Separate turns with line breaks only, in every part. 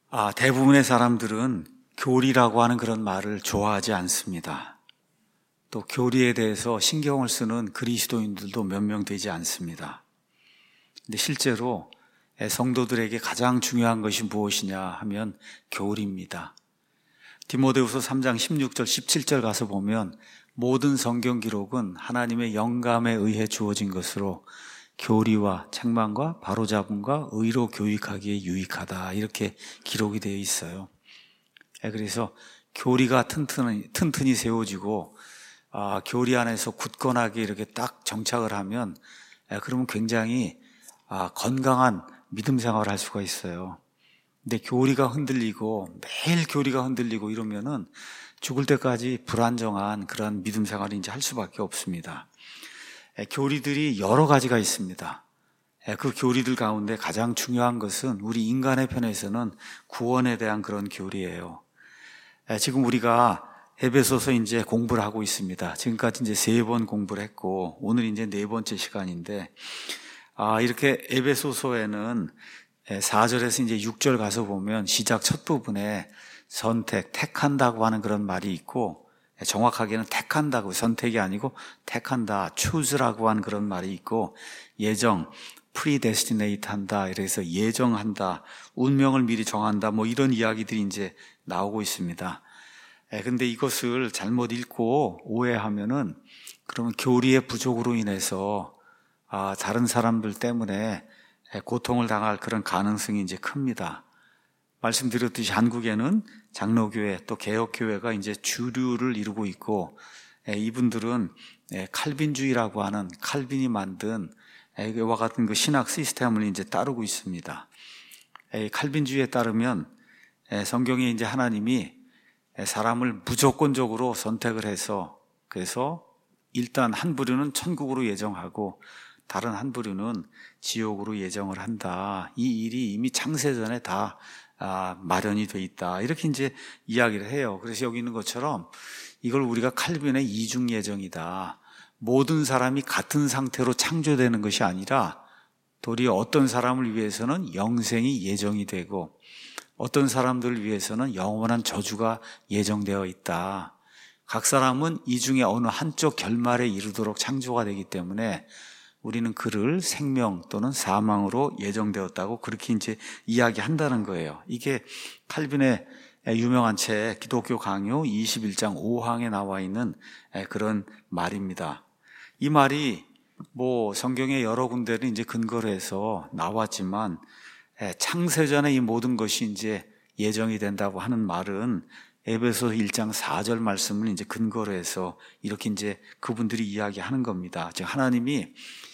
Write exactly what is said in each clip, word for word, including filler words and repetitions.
아, 대부분의 사람들은 교리라고 하는 그런 말을 좋아하지 않습니다. 또 교리에 대해서 신경을 쓰는 그리스도인들도 몇 명 되지 않습니다. 근데 실제로 성도들에게 가장 중요한 것이 무엇이냐 하면 교리입니다. 디모데후서 삼 장 십육 절 십칠 절 가서 보면 모든 성경 기록은 하나님의 영감에 의해 주어진 것으로 교리와 책망과 바로잡음과 의로 교육하기에 유익하다, 이렇게 기록이 되어 있어요. 그래서 교리가 튼튼히, 튼튼히 세워지고 아, 교리 안에서 굳건하게 이렇게 딱 정착을 하면 그러면 굉장히 아, 건강한 믿음 생활을 할 수가 있어요. 근데 교리가 흔들리고 매일 교리가 흔들리고 이러면은 죽을 때까지 불안정한 그런 믿음 생활을 이제 할 수밖에 없습니다. 교리들이 여러 가지가 있습니다. 그 교리들 가운데 가장 중요한 것은 우리 인간의 편에서는 구원에 대한 그런 교리예요. 지금 우리가 에베소서 이제 공부를 하고 있습니다. 지금까지 이제 세 번 공부를 했고 오늘 이제 네 번째 시간인데, 아, 이렇게 에베소서에는 사 절에서 이제 육 절 가서 보면 시작 첫 부분에 선택, 택한다고 하는 그런 말이 있고, 정확하게는 택한다고, 선택이 아니고 택한다, choose라고 하는 그런 말이 있고, 예정, predestinate 한다, 이래서 예정한다, 운명을 미리 정한다, 뭐 이런 이야기들이 이제 나오고 있습니다. 근데 이것을 잘못 읽고 오해하면은 그러면 교리의 부족으로 인해서 아, 다른 사람들 때문에 고통을 당할 그런 가능성이 이제 큽니다. 말씀드렸듯이 한국에는 장로교회 또 개혁교회가 이제 주류를 이루고 있고, 이분들은 칼빈주의라고 하는 칼빈이 만든 이와 같은 그 신학 시스템을 이제 따르고 있습니다. 칼빈주의에 따르면 성경에 이제 하나님이 사람을 무조건적으로 선택을 해서, 그래서 일단 한 부류는 천국으로 예정하고 다른 한 부류는 지옥으로 예정을 한다. 이 일이 이미 창세전에 다 아, 마련이 돼 있다, 이렇게 이제 이야기를 해요. 그래서 여기 있는 것처럼 이걸 우리가 칼빈의 이중 예정이다, 모든 사람이 같은 상태로 창조되는 것이 아니라 도리어 어떤 사람을 위해서는 영생이 예정이 되고 어떤 사람들을 위해서는 영원한 저주가 예정되어 있다. 각 사람은 이 중에 어느 한쪽 결말에 이르도록 창조가 되기 때문에 우리는 그를 생명 또는 사망으로 예정되었다고 그렇게 이제 이야기한다는 거예요. 이게 칼빈의 유명한 책 기독교 강요 이십일 장 오 항에 나와 있는 그런 말입니다. 이 말이 뭐 성경의 여러 군데를 이제 근거로 해서 나왔지만 창세전에 이 모든 것이 이제 예정이 된다고 하는 말은 에베소 일 장 사 절 말씀을 이제 근거로 해서 이렇게 이제 그분들이 이야기하는 겁니다. 즉 하나님이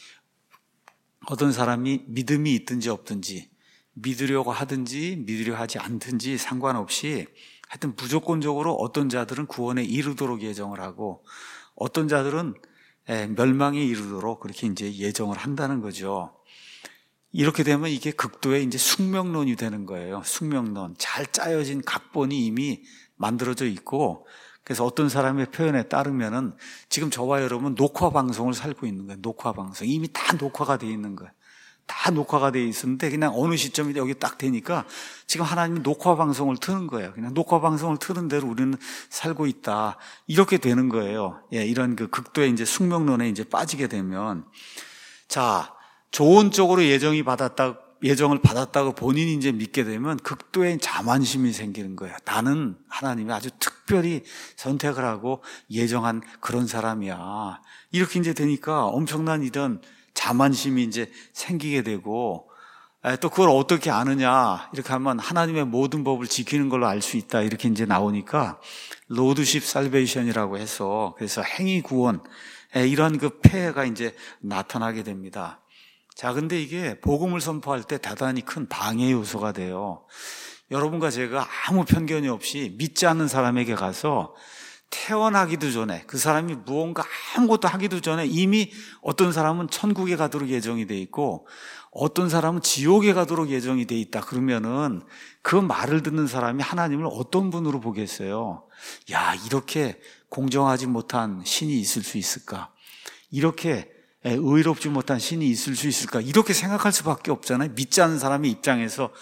어떤 사람이 믿음이 있든지 없든지, 믿으려고 하든지 믿으려 하지 않든지 상관없이 하여튼 무조건적으로 어떤 자들은 구원에 이르도록 예정을 하고 어떤 자들은 멸망에 이르도록 그렇게 이제 예정을 한다는 거죠. 이렇게 되면 이게 극도의 이제 숙명론이 되는 거예요. 숙명론. 잘 짜여진 각본이 이미 만들어져 있고, 그래서 어떤 사람의 표현에 따르면은 지금 저와 여러분 녹화 방송을 살고 있는 거예요. 녹화 방송. 이미 다 녹화가 되어 있는 거예요. 다 녹화가 되어 있었는데 그냥 어느 시점에 여기 딱 되니까 지금 하나님이 녹화 방송을 트는 거예요. 그냥 녹화 방송을 트는 대로 우리는 살고 있다, 이렇게 되는 거예요. 예, 이런 그 극도의 이제 숙명론에 이제 빠지게 되면, 자, 좋은 쪽으로 예정이 받았다, 예정을 받았다고 본인이 이제 믿게 되면 극도의 자만심이 생기는 거예요. 나는 하나님이 아주 특별히 선택을 하고 예정한 그런 사람이야. 이렇게 이제 되니까 엄청난 이런 자만심이 이제 생기게 되고, 또 그걸 어떻게 아느냐, 이렇게 하면 하나님의 모든 법을 지키는 걸로 알 수 있다, 이렇게 이제 나오니까 로드십 살베이션이라고 해서, 그래서 행위 구원, 이런 그 폐해가 이제 나타나게 됩니다. 자, 근데 이게 복음을 선포할 때 대단히 큰 방해 요소가 돼요. 여러분과 제가 아무 편견이 없이 믿지 않는 사람에게 가서 태어나기도 전에, 그 사람이 무언가 아무것도 하기도 전에 이미 어떤 사람은 천국에 가도록 예정이 돼 있고 어떤 사람은 지옥에 가도록 예정이 돼 있다, 그러면은 그 말을 듣는 사람이 하나님을 어떤 분으로 보겠어요? 야, 이렇게 공정하지 못한 신이 있을 수 있을까? 이렇게 의롭지 못한 신이 있을 수 있을까? 이렇게 생각할 수밖에 없잖아요. 믿지 않는 사람의 입장에서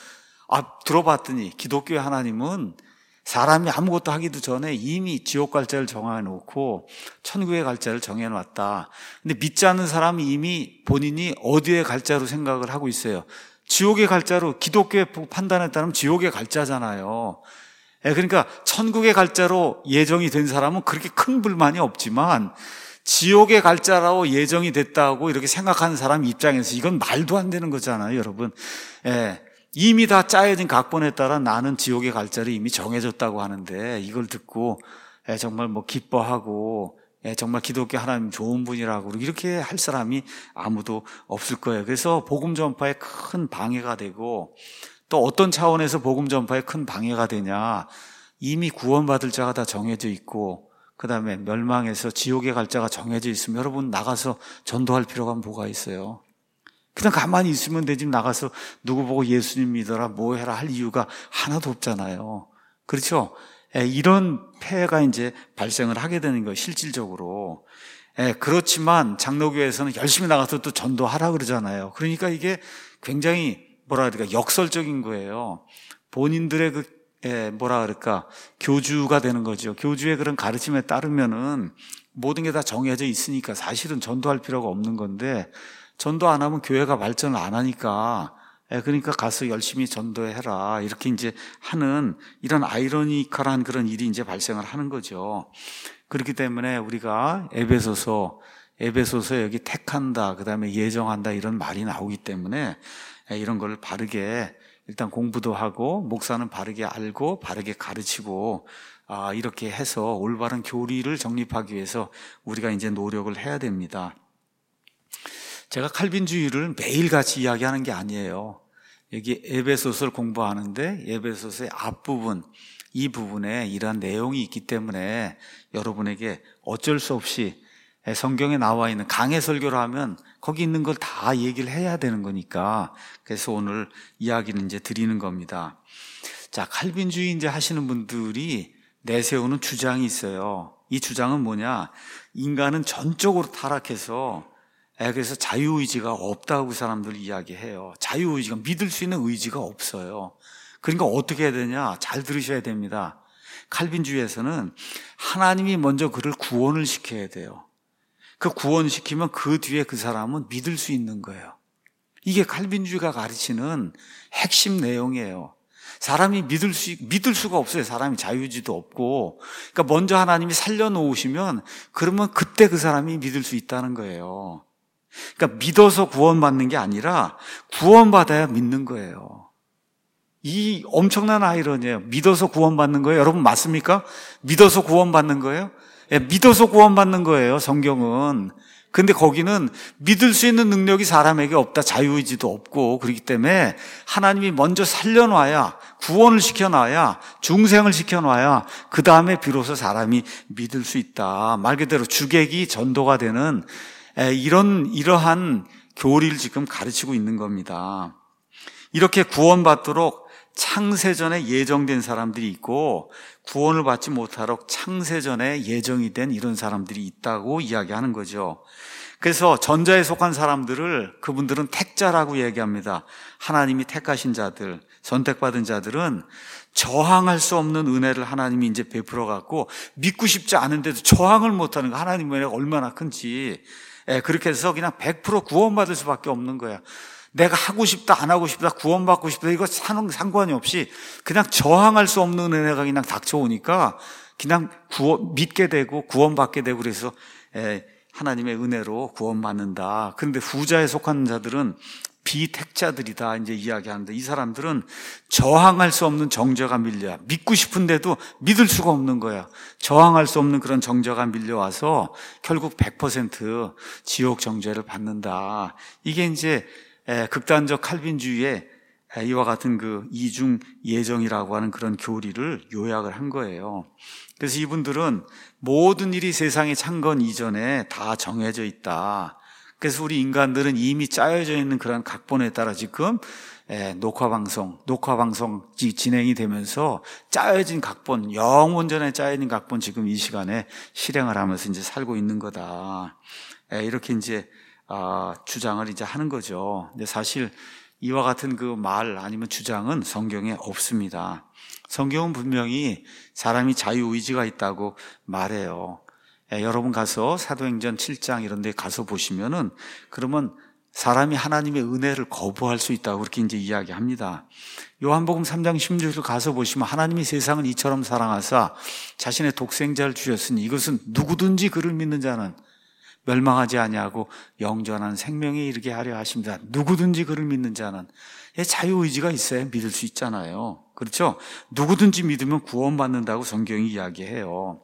아, 들어봤더니 기독교의 하나님은 사람이 아무것도 하기도 전에 이미 지옥 갈 자를 정해놓고 천국에 갈 자를 정해놨다. 근데 믿지 않는 사람이 이미 본인이 어디에 갈 자로 생각을 하고 있어요. 지옥에 갈 자로 기독교에 판단에 따르면 지옥에 갈 자잖아요. 그러니까 천국에 갈 자로 예정이 된 사람은 그렇게 큰 불만이 없지만 지옥에 갈 자라고 예정이 됐다고 이렇게 생각하는 사람 입장에서 이건 말도 안 되는 거잖아요, 여러분. 예. 이미 다 짜여진 각본에 따라 나는 지옥에 갈 자를 이미 정해졌다고 하는데 이걸 듣고 정말 뭐 기뻐하고 정말 기독교 하나님 좋은 분이라고 이렇게 할 사람이 아무도 없을 거예요. 그래서 복음 전파에 큰 방해가 되고, 또 어떤 차원에서 복음 전파에 큰 방해가 되냐, 이미 구원받을 자가 다 정해져 있고 그 다음에 멸망해서 지옥에 갈 자가 정해져 있으면 여러분 나가서 전도할 필요가 뭐가 있어요? 그냥 가만히 있으면 되지 나가서 누구 보고 예수님 믿어라 뭐 해라 할 이유가 하나도 없잖아요. 그렇죠? 예, 이런 폐해가 이제 발생을 하게 되는 거예요, 실질적으로. 예, 그렇지만 장로교회에서는 열심히 나가서 또 전도하라 그러잖아요. 그러니까 이게 굉장히 뭐라 그럴까 역설적인 거예요. 본인들의 그 예, 뭐라 그럴까 교주가 되는 거죠. 교주의 그런 가르침에 따르면은 모든 게 다 정해져 있으니까 사실은 전도할 필요가 없는 건데, 전도 안 하면 교회가 발전을 안 하니까, 예, 그러니까 가서 열심히 전도해라 이렇게 이제 하는 이런 아이러니컬한 그런 일이 이제 발생을 하는 거죠. 그렇기 때문에 우리가 에베소서 에베소서 여기 택한다, 그 다음에 예정한다 이런 말이 나오기 때문에 이런 걸 바르게 일단 공부도 하고 목사는 바르게 알고 바르게 가르치고 아, 이렇게 해서 올바른 교리를 정립하기 위해서 우리가 이제 노력을 해야 됩니다. 제가 칼빈주의를 매일같이 이야기하는 게 아니에요. 여기 에베소서를 공부하는데 에베소서의 앞부분, 이 부분에 이러한 내용이 있기 때문에 여러분에게 어쩔 수 없이 성경에 나와 있는 강해 설교를 하면 거기 있는 걸 다 얘기를 해야 되는 거니까, 그래서 오늘 이야기는 이제 드리는 겁니다. 자, 칼빈주의 이제 하시는 분들이 내세우는 주장이 있어요. 이 주장은 뭐냐? 인간은 전적으로 타락해서 그래서 자유의지가 없다고 사람들이 이야기해요. 자유의지가, 믿을 수 있는 의지가 없어요. 그러니까 어떻게 해야 되냐? 잘 들으셔야 됩니다. 칼빈주의에서는 하나님이 먼저 그를 구원을 시켜야 돼요. 그 구원시키면 그 뒤에 그 사람은 믿을 수 있는 거예요. 이게 칼빈주의가 가르치는 핵심 내용이에요. 사람이 믿을 수, 믿을 수가 없어요. 사람이 자유의지도 없고. 그러니까 먼저 하나님이 살려놓으시면 그러면 그때 그 사람이 믿을 수 있다는 거예요. 그러니까 믿어서 구원받는 게 아니라 구원받아야 믿는 거예요. 이 엄청난 아이러니예요. 믿어서 구원받는 거예요. 여러분 맞습니까? 믿어서 구원받는 거예요? 예, 믿어서 구원받는 거예요, 성경은. 근데 거기는 믿을 수 있는 능력이 사람에게 없다, 자유의지도 없고, 그렇기 때문에 하나님이 먼저 살려놔야, 구원을 시켜놔야, 중생을 시켜놔야 그 다음에 비로소 사람이 믿을 수 있다. 말 그대로 주객이 전도가 되는 이런 이러한 교리를 지금 가르치고 있는 겁니다. 이렇게 구원받도록 창세전에 예정된 사람들이 있고 구원을 받지 못하도록 창세전에 예정이 된 이런 사람들이 있다고 이야기하는 거죠. 그래서 전자에 속한 사람들을 그분들은 택자라고 얘기합니다. 하나님이 택하신 자들, 선택받은 자들은 저항할 수 없는 은혜를 하나님이 이제 베풀어 갖고 믿고 싶지 않은데도 저항을 못하는 거, 하나님의 은혜가 얼마나 큰지. 예, 그렇게 해서 그냥 백 퍼센트 구원받을 수밖에 없는 거야. 내가 하고 싶다, 안 하고 싶다, 구원받고 싶다, 이거 상관이 없이 그냥 저항할 수 없는 은혜가 그냥 닥쳐오니까 그냥 구원, 믿게 되고 구원받게 되고 그래서 예, 하나님의 은혜로 구원받는다. 그런데 후자에 속한 자들은 비택자들이다 이제 이야기하는데, 이 사람들은 저항할 수 없는 정죄가 밀려야, 믿고 싶은데도 믿을 수가 없는 거야. 저항할 수 없는 그런 정죄가 밀려와서 결국 백 퍼센트 지옥 정죄를 받는다. 이게 이제 극단적 칼빈주의의 이와 같은 그 이중 예정이라고 하는 그런 교리를 요약을 한 거예요. 그래서 이분들은 모든 일이 세상에 창건 이전에 다 정해져 있다. 그래서 우리 인간들은 이미 짜여져 있는 그런 각본에 따라 지금 녹화방송, 녹화방송이 진행이 되면서 짜여진 각본, 영원 전에 짜여진 각본 지금 이 시간에 실행을 하면서 이제 살고 있는 거다. 이렇게 이제 주장을 이제 하는 거죠. 근데 사실 이와 같은 그 말 아니면 주장은 성경에 없습니다. 성경은 분명히 사람이 자유의지가 있다고 말해요. 예, 여러분 가서 사도행전 칠 장 이런 데 가서 보시면은 그러면 사람이 하나님의 은혜를 거부할 수 있다고 그렇게 이제 이야기합니다. 요한복음 삼 장 십육 절 가서 보시면 하나님이 세상을 이처럼 사랑하사 자신의 독생자를 주셨으니 이것은 누구든지 그를 믿는 자는 멸망하지 아니하고 영전한 생명에 이르게 하려 하십니다. 누구든지 그를 믿는 자는 자유의지가 있어야 믿을 수 있잖아요. 그렇죠? 누구든지 믿으면 구원받는다고 성경이 이야기해요.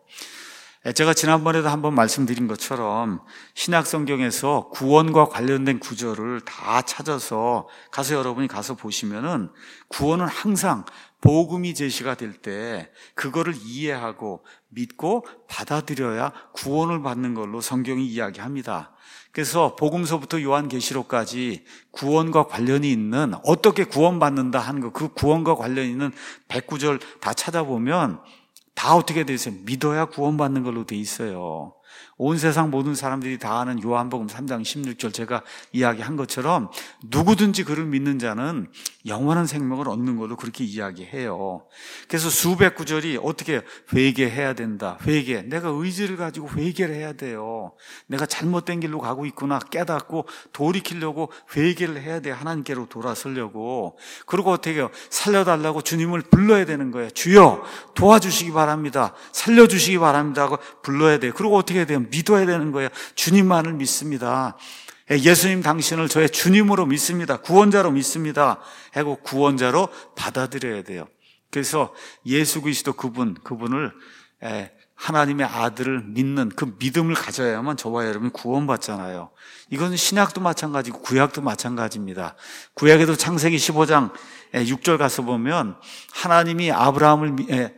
제가 지난번에도 한번 말씀드린 것처럼 신약 성경에서 구원과 관련된 구절을 다 찾아서 가서 여러분이 가서 보시면은 구원은 항상 복음이 제시가 될 때 그거를 이해하고 믿고 받아들여야 구원을 받는 걸로 성경이 이야기합니다. 그래서 복음서부터 요한계시록까지 구원과 관련이 있는 어떻게 구원받는다 하는 거, 그 구원과 관련이 있는 백구 절 다 찾아보면 다 어떻게 돼 있어요? 믿어야 구원받는 걸로 돼 있어요. 온 세상 모든 사람들이 다 아는 요한복음 삼 장 십육 절 제가 이야기한 것처럼 누구든지 그를 믿는 자는 영원한 생명을 얻는 걸로 그렇게 이야기해요. 그래서 수백 구절이 어떻게 회개해야 된다. 회개. 내가 의지를 가지고 회개를 해야 돼요. 내가 잘못된 길로 가고 있구나 깨닫고 돌이키려고 회개를 해야 돼요. 하나님께로 돌아서려고. 그리고 어떻게 해요? 살려달라고 주님을 불러야 되는 거예요. 주여 도와주시기 바랍니다. 살려주시기 바랍니다 하고 불러야 돼요. 그리고 어떻게 해야 돼요? 믿어야 되는 거예요. 주님만을 믿습니다. 예수님 당신을 저의 주님으로 믿습니다. 구원자로 믿습니다. 하고 구원자로 받아들여야 돼요. 그래서 예수 그리스도 그분, 그분을 하나님의 아들을 믿는 그 믿음을 가져야만 저와 여러분이 구원받잖아요. 이건 신약도 마찬가지고 구약도 마찬가지입니다. 구약에도 창세기 십오 장 육 절 가서 보면 하나님이 아브라함을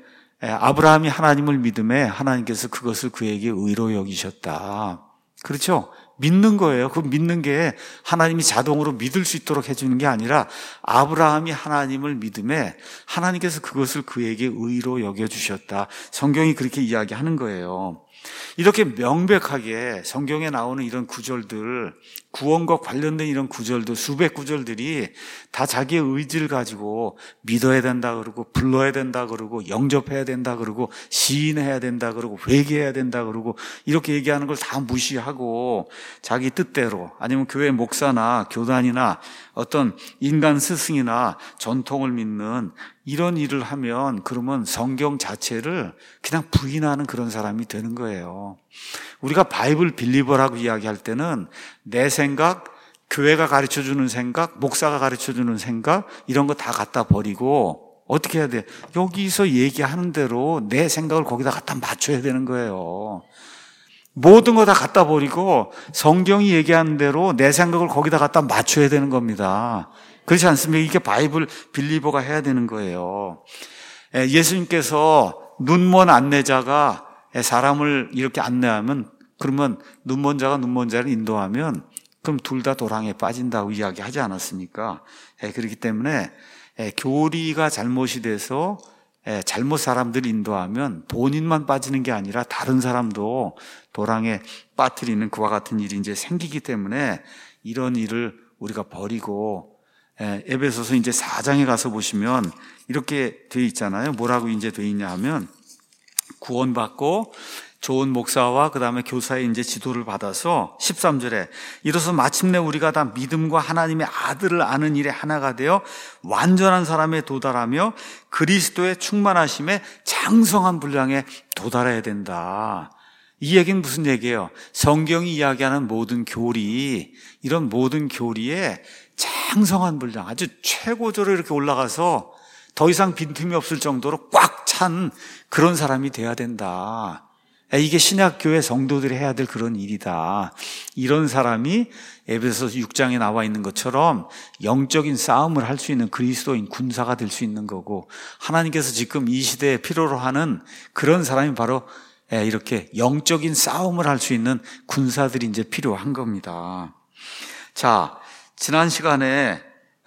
아브라함이 하나님을 믿음에 하나님께서 그것을 그에게 의로 여기셨다. 그렇죠? 믿는 거예요. 그 믿는 게 하나님이 자동으로 믿을 수 있도록 해주는 게 아니라 아브라함이 하나님을 믿음에 하나님께서 그것을 그에게 의로 여겨주셨다. 성경이 그렇게 이야기하는 거예요. 이렇게 명백하게 성경에 나오는 이런 구절들, 구원과 관련된 이런 구절들, 수백 구절들이 다 자기의 의지를 가지고 믿어야 된다 그러고 불러야 된다 그러고 영접해야 된다 그러고 시인해야 된다 그러고 회개해야 된다 그러고 이렇게 얘기하는 걸 다 무시하고 자기 뜻대로 아니면 교회 목사나 교단이나 어떤 인간 스승이나 전통을 믿는 이런 일을 하면 그러면 성경 자체를 그냥 부인하는 그런 사람이 되는 거예요. 우리가 바이블 빌리버라고 이야기할 때는 내 생각, 교회가 가르쳐주는 생각, 목사가 가르쳐주는 생각 이런 거 다 갖다 버리고 어떻게 해야 돼? 여기서 얘기하는 대로 내 생각을 거기다 갖다 맞춰야 되는 거예요. 모든 거 다 갖다 버리고 성경이 얘기하는 대로 내 생각을 거기다 갖다 맞춰야 되는 겁니다. 그렇지 않습니까? 이게 바이블 빌리버가 해야 되는 거예요. 예수님께서 눈먼 안내자가 사람을 이렇게 안내하면 그러면 눈먼 자가 눈먼 자를 인도하면 그럼 둘 다 도랑에 빠진다고 이야기하지 않았습니까? 그렇기 때문에 교리가 잘못이 돼서 잘못 사람들 인도하면 본인만 빠지는 게 아니라 다른 사람도 도랑에 빠뜨리는 그와 같은 일이 이제 생기기 때문에 이런 일을 우리가 버리고 에베소서 이제 사 장에 가서 보시면 이렇게 돼 있잖아요. 뭐라고 이제 돼 있냐 하면 구원받고 좋은 목사와 그 다음에 교사의 이제 지도를 받아서 십삼 절에 이로써 마침내 우리가 다 믿음과 하나님의 아들을 아는 일에 하나가 되어 완전한 사람에 도달하며 그리스도의 충만하심에 장성한 분량에 도달해야 된다. 이 얘기는 무슨 얘기예요? 성경이 이야기하는 모든 교리, 이런 모든 교리에 장성한 분량, 아주 최고조로 이렇게 올라가서 더 이상 빈틈이 없을 정도로 꽉 찬 그런 사람이 돼야 된다. 이게 신약교회 성도들이 해야 될 그런 일이다. 이런 사람이 에베소서 육 장에 나와 있는 것처럼 영적인 싸움을 할 수 있는 그리스도인 군사가 될 수 있는 거고 하나님께서 지금 이 시대에 필요로 하는 그런 사람이 바로 이렇게 영적인 싸움을 할 수 있는 군사들이 이제 필요한 겁니다. 자, 지난 시간에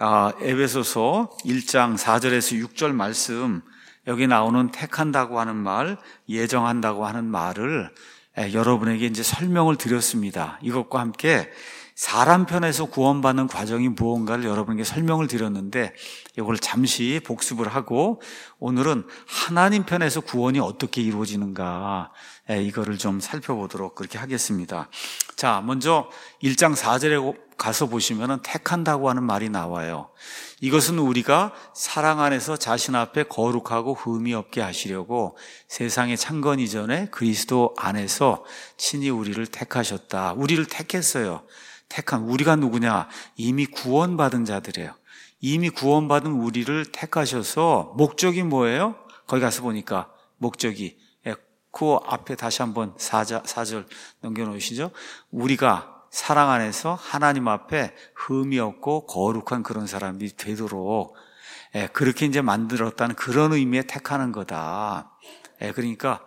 에베소서 일 장 사 절에서 육 절 말씀 여기 나오는 택한다고 하는 말, 예정한다고 하는 말을 여러분에게 이제 설명을 드렸습니다. 이것과 함께 사람 편에서 구원받는 과정이 무언가를 여러분에게 설명을 드렸는데 이걸 잠시 복습을 하고 오늘은 하나님 편에서 구원이 어떻게 이루어지는가 이거를 좀 살펴보도록 그렇게 하겠습니다. 자, 먼저 일 장 사 절에 가서 보시면은 택한다고 하는 말이 나와요. 이것은 우리가 사랑 안에서 자신 앞에 거룩하고 흠이 없게 하시려고 세상의 창건 이전에 그리스도 안에서 친히 우리를 택하셨다. 우리를 택했어요. 택한 우리가 누구냐? 이미 구원받은 자들이에요. 이미 구원받은 우리를 택하셔서 목적이 뭐예요? 거기 가서 보니까 목적이 그 앞에 다시 한번 사 절 넘겨놓으시죠. 우리가 사랑 안에서 하나님 앞에 흠이 없고 거룩한 그런 사람이 되도록 그렇게 이제 만들었다는 그런 의미의 택하는 거다. 그러니까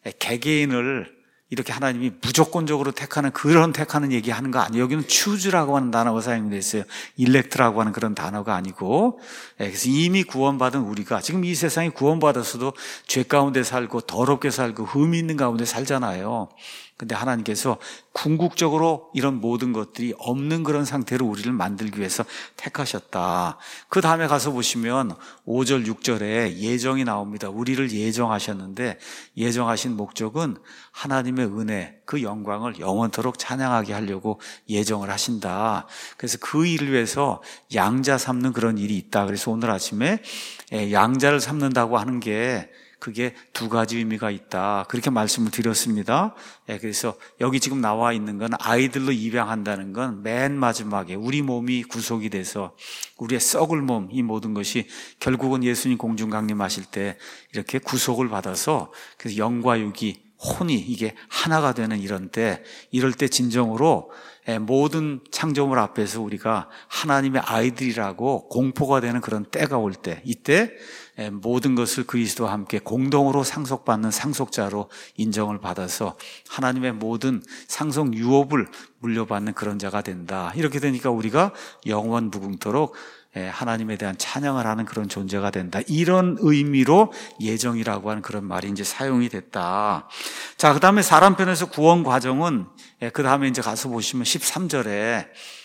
개개인을 이렇게 하나님이 무조건적으로 택하는 그런 택하는 얘기하는 거 아니에요. 여기는 choose라고 하는 단어가 사용되어 있어요. elect라고 하는 그런 단어가 아니고, 그래서 이미 구원받은 우리가 지금 이 세상에 구원받았어도 죄 가운데 살고 더럽게 살고 흠이 있는 가운데 살잖아요. 근데 하나님께서 궁극적으로 이런 모든 것들이 없는 그런 상태로 우리를 만들기 위해서 택하셨다. 그 다음에 가서 보시면 오 절, 육 절에 예정이 나옵니다. 우리를 예정하셨는데 예정하신 목적은 하나님의 은혜, 그 영광을 영원토록 찬양하게 하려고 예정을 하신다. 그래서 그 일을 위해서 양자 삼는 그런 일이 있다. 그래서 오늘 아침에 양자를 삼는다고 하는 게 그게 두 가지 의미가 있다. 그렇게 말씀을 드렸습니다. 그래서 여기 지금 나와 있는 건 아이들로 입양한다는 건 맨 마지막에 우리 몸이 구속이 돼서 우리의 썩을 몸, 이 모든 것이 결국은 예수님 공중 강림하실 때 이렇게 구속을 받아서 그래서 영과 육이 혼이 이게 하나가 되는 이런 때, 이럴 때 진정으로 모든 창조물 앞에서 우리가 하나님의 아이들이라고 공포가 되는 그런 때가 올 때, 이때 모든 것을 그리스도와 함께 공동으로 상속받는 상속자로 인정을 받아서 하나님의 모든 상속 유업을 물려받는 그런 자가 된다. 이렇게 되니까 우리가 영원 무궁토록 하나님에 대한 찬양을 하는 그런 존재가 된다. 이런 의미로 예정이라고 하는 그런 말이 이제 사용이 됐다. 자, 그 다음에 사람 편에서 구원 과정은 그 다음에 이제 가서 보시면 십삼 절에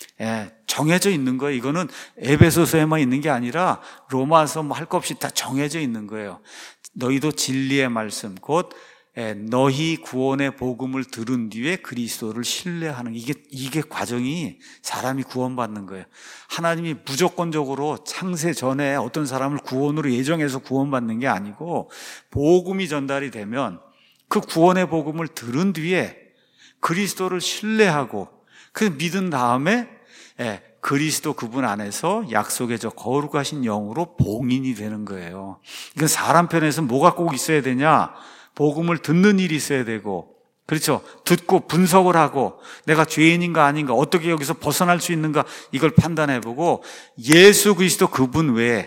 정해져 있는 거예요. 이거는 에베소서에만 있는 게 아니라 로마서 뭐 할 것 없이 다 정해져 있는 거예요. 너희도 진리의 말씀 곧 너희 구원의 복음을 들은 뒤에 그리스도를 신뢰하는 이게 이게 과정이 사람이 구원받는 거예요. 하나님이 무조건적으로 창세 전에 어떤 사람을 구원으로 예정해서 구원받는 게 아니고 복음이 전달이 되면 그 구원의 복음을 들은 뒤에 그리스도를 신뢰하고 그 믿은 다음에 그리스도 그분 안에서 약속의 저 거룩하신 영으로 봉인이 되는 거예요. 이건 사람 편에서 뭐가 꼭 있어야 되냐? 복음을 듣는 일이 있어야 되고, 그렇죠? 듣고 분석을 하고 내가 죄인인가 아닌가, 어떻게 여기서 벗어날 수 있는가, 이걸 판단해보고 예수 그리스도 그분 외에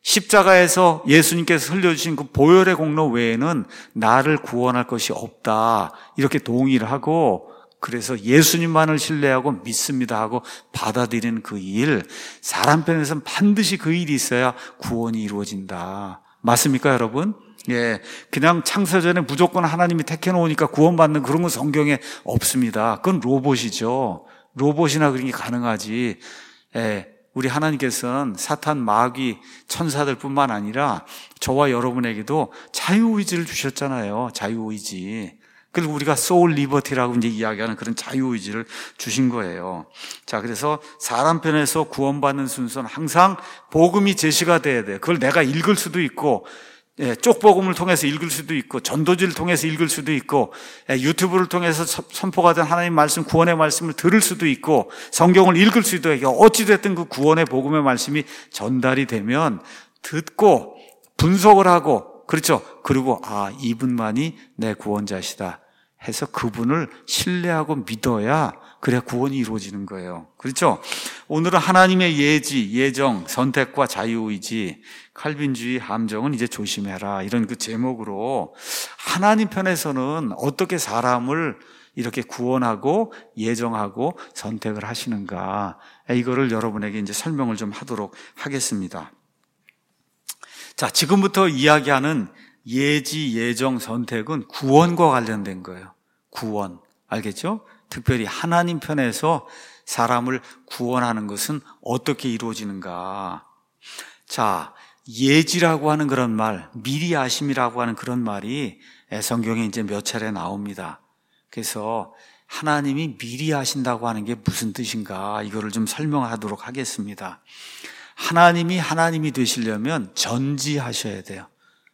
십자가에서 예수님께서 흘려주신 그 보혈의 공로 외에는 나를 구원할 것이 없다, 이렇게 동의를 하고, 그래서 예수님만을 신뢰하고 믿습니다 하고 받아들이는 그 일, 사람 편에서는 반드시 그 일이 있어야 구원이 이루어진다. 맞습니까, 여러분? 예, 그냥 창세전에 무조건 하나님이 택해 놓으니까 구원받는 그런 건 성경에 없습니다. 그건 로봇이죠. 로봇이나 그런 게 가능하지. 예, 우리 하나님께서는 사탄, 마귀, 천사들 뿐만 아니라 저와 여러분에게도 자유의지를 주셨잖아요. 자유의지. 그리고 우리가 소울 리버티라고 이제 이야기하는 그런 자유의지를 주신 거예요. 자, 그래서 사람 편에서 구원받는 순서는 항상 복음이 제시가 돼야 돼요. 그걸 내가 읽을 수도 있고, 예, 쪽복음을 통해서 읽을 수도 있고, 전도지를 통해서 읽을 수도 있고, 예, 유튜브를 통해서 선포가 된 하나님 말씀, 구원의 말씀을 들을 수도 있고, 성경을 읽을 수도 있고, 어찌됐든 그 구원의 복음의 말씀이 전달이 되면 듣고 분석을 하고, 그렇죠? 그리고 아, 이분만이 내 구원자시다 해서 그분을 신뢰하고 믿어야 그래야 구원이 이루어지는 거예요. 그렇죠? 오늘은 하나님의 예지, 예정, 선택과 자유의지, 칼빈주의, 함정은 이제 조심해라, 이런 그 제목으로 하나님 편에서는 어떻게 사람을 이렇게 구원하고 예정하고 선택을 하시는가, 이거를 여러분에게 이제 설명을 좀 하도록 하겠습니다. 자, 지금부터 이야기하는 예지, 예정, 선택은 구원과 관련된 거예요. 구원. 알겠죠? 특별히 하나님 편에서 사람을 구원하는 것은 어떻게 이루어지는가? 자, 예지라고 하는 그런 말, 미리 아심이라고 하는 그런 말이 성경에 이제 몇 차례 나옵니다. 그래서 하나님이 미리 아신다고 하는 게 무슨 뜻인가? 이거를 좀 설명하도록 하겠습니다. 하나님이 하나님이 되시려면 전지하셔야 돼요.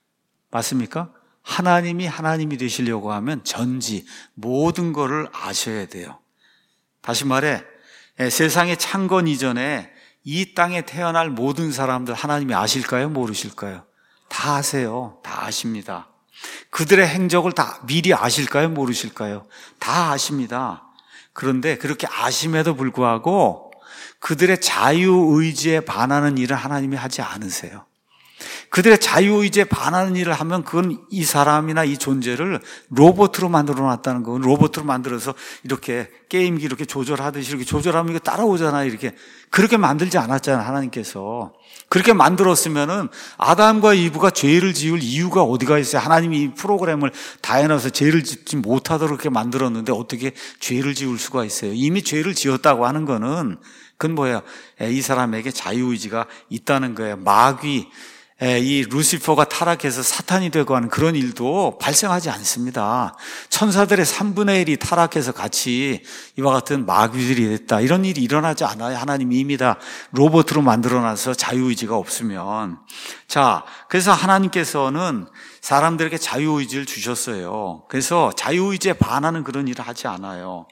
맞습니까? 하나님이 하나님이 되시려고 하면 전지, 모든 것을 아셔야 돼요. 다시 말해, 세상의 창건 이전에 이 땅에 태어날 모든 사람들 하나님이 아실까요? 모르실까요? 다 아세요. 다 아십니다. 그들의 행적을 다 미리 아실까요? 모르실까요? 다 아십니다. 그런데 그렇게 아심에도 불구하고 그들의 자유의지에 반하는 일을 하나님이 하지 않으세요. 그들의 자유의지에 반하는 일을 하면 그건 이 사람이나 이 존재를 로봇으로 만들어 놨다는 거. 로봇으로 만들어서 이렇게 게임기 이렇게 조절하듯이 이렇게 조절하면 이거 따라오잖아요. 이렇게. 그렇게 만들지 않았잖아요. 하나님께서. 그렇게 만들었으면은 아담과 이브가 죄를 지을 이유가 어디가 있어요? 하나님이 이 프로그램을 다 해놔서 죄를 짓지 못하도록 그렇게 만들었는데 어떻게 죄를 지을 수가 있어요? 이미 죄를 지었다고 하는 거는 그건 뭐예요? 이 사람에게 자유의지가 있다는 거예요. 마귀, 이 루시퍼가 타락해서 사탄이 되고 하는 그런 일도 발생하지 않습니다. 천사들의 삼분의 일이 타락해서 같이 이와 같은 마귀들이 됐다. 이런 일이 일어나지 않아요. 하나님이 이미 다 로봇으로 만들어놔서 자유의지가 없으면. 자, 그래서 하나님께서는 사람들에게 자유의지를 주셨어요. 그래서 자유의지에 반하는 그런 일을 하지 않아요.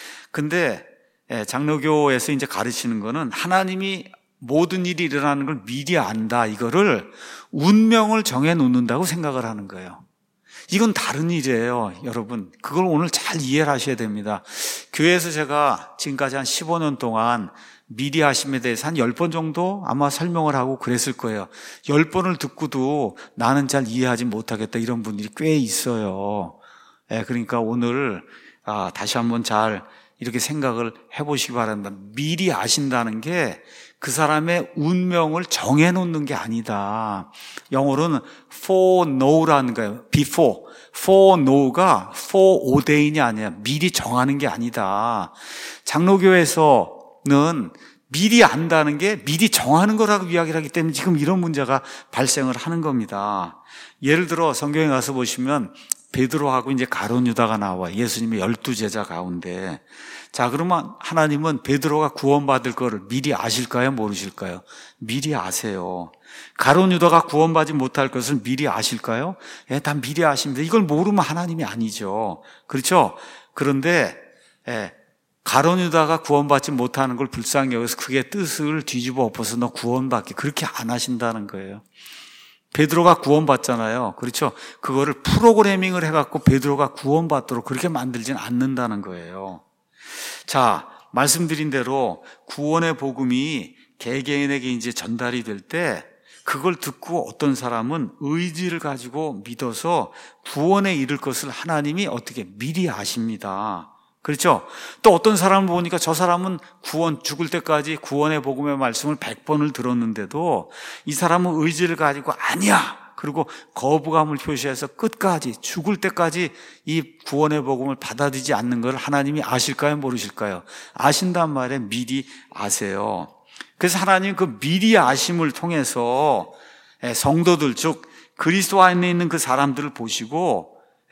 근데 장로교에서 이제 가르치는 거는 하나님이 모든 일이 일어나는 걸 미리 안다. 이거를 운명을 정해 놓는다고 생각을 하는 거예요. 이건 다른 일이에요, 여러분. 그걸 오늘 잘 이해를 하셔야 됩니다. 교회에서 제가 지금까지 한 십오 년 동안 미리 하심에 대해서 한 열 번 정도 아마 설명을 하고 그랬을 거예요. 열 번을 듣고도 나는 잘 이해하지 못하겠다. 이런 분들이 꽤 있어요. 예, 그러니까 오늘 아, 다시 한번 잘 이렇게 생각을 해보시기 바랍니다. 미리 아신다는 게 그 사람의 운명을 정해놓는 게 아니다. 영어로는 foreknow라는 거예요. before. foreknow가 foreordain이 아니야. 미리 정하는 게 아니다. 장로교에서는 미리 안다는 게 미리 정하는 거라고 이야기를 하기 때문에 지금 이런 문제가 발생을 하는 겁니다. 예를 들어 성경에 가서 보시면 베드로하고 이제 가룟 유다가 나와 예수님의 열두 제자 가운데. 자, 그러면 하나님은 베드로가 구원받을 거를 미리 아실까요? 모르실까요? 미리 아세요. 가룟 유다가 구원받지 못할 것을 미리 아실까요? 예, 다 미리 아십니다. 이걸 모르면 하나님이 아니죠. 그렇죠? 그런데 예, 가룟 유다가 구원받지 못하는 걸 불쌍히 여기서 그게 뜻을 뒤집어 엎어서 너 구원받게 그렇게 안 하신다는 거예요. 베드로가 구원받잖아요. 그렇죠? 그거를 프로그래밍을 해갖고 베드로가 구원받도록 그렇게 만들진 않는다는 거예요. 자, 말씀드린 대로 구원의 복음이 개개인에게 이제 전달이 될 때 그걸 듣고 어떤 사람은 의지를 가지고 믿어서 구원에 이를 것을 하나님이 어떻게 미리 아십니다. 그렇죠? 또 어떤 사람을 보니까 저 사람은 구원, 죽을 때까지 구원의 복음의 말씀을 백 번을 들었는데도 이 사람은 의지를 가지고 아니야! 그리고 거부감을 표시해서 끝까지 죽을 때까지 이 구원의 복음을 받아들이지 않는 걸 하나님이 아실까요? 모르실까요? 아신단 말에 미리 아세요. 그래서 하나님 그 미리 아심을 통해서 성도들 즉 그리스도 안에 있는 그 사람들을 보시고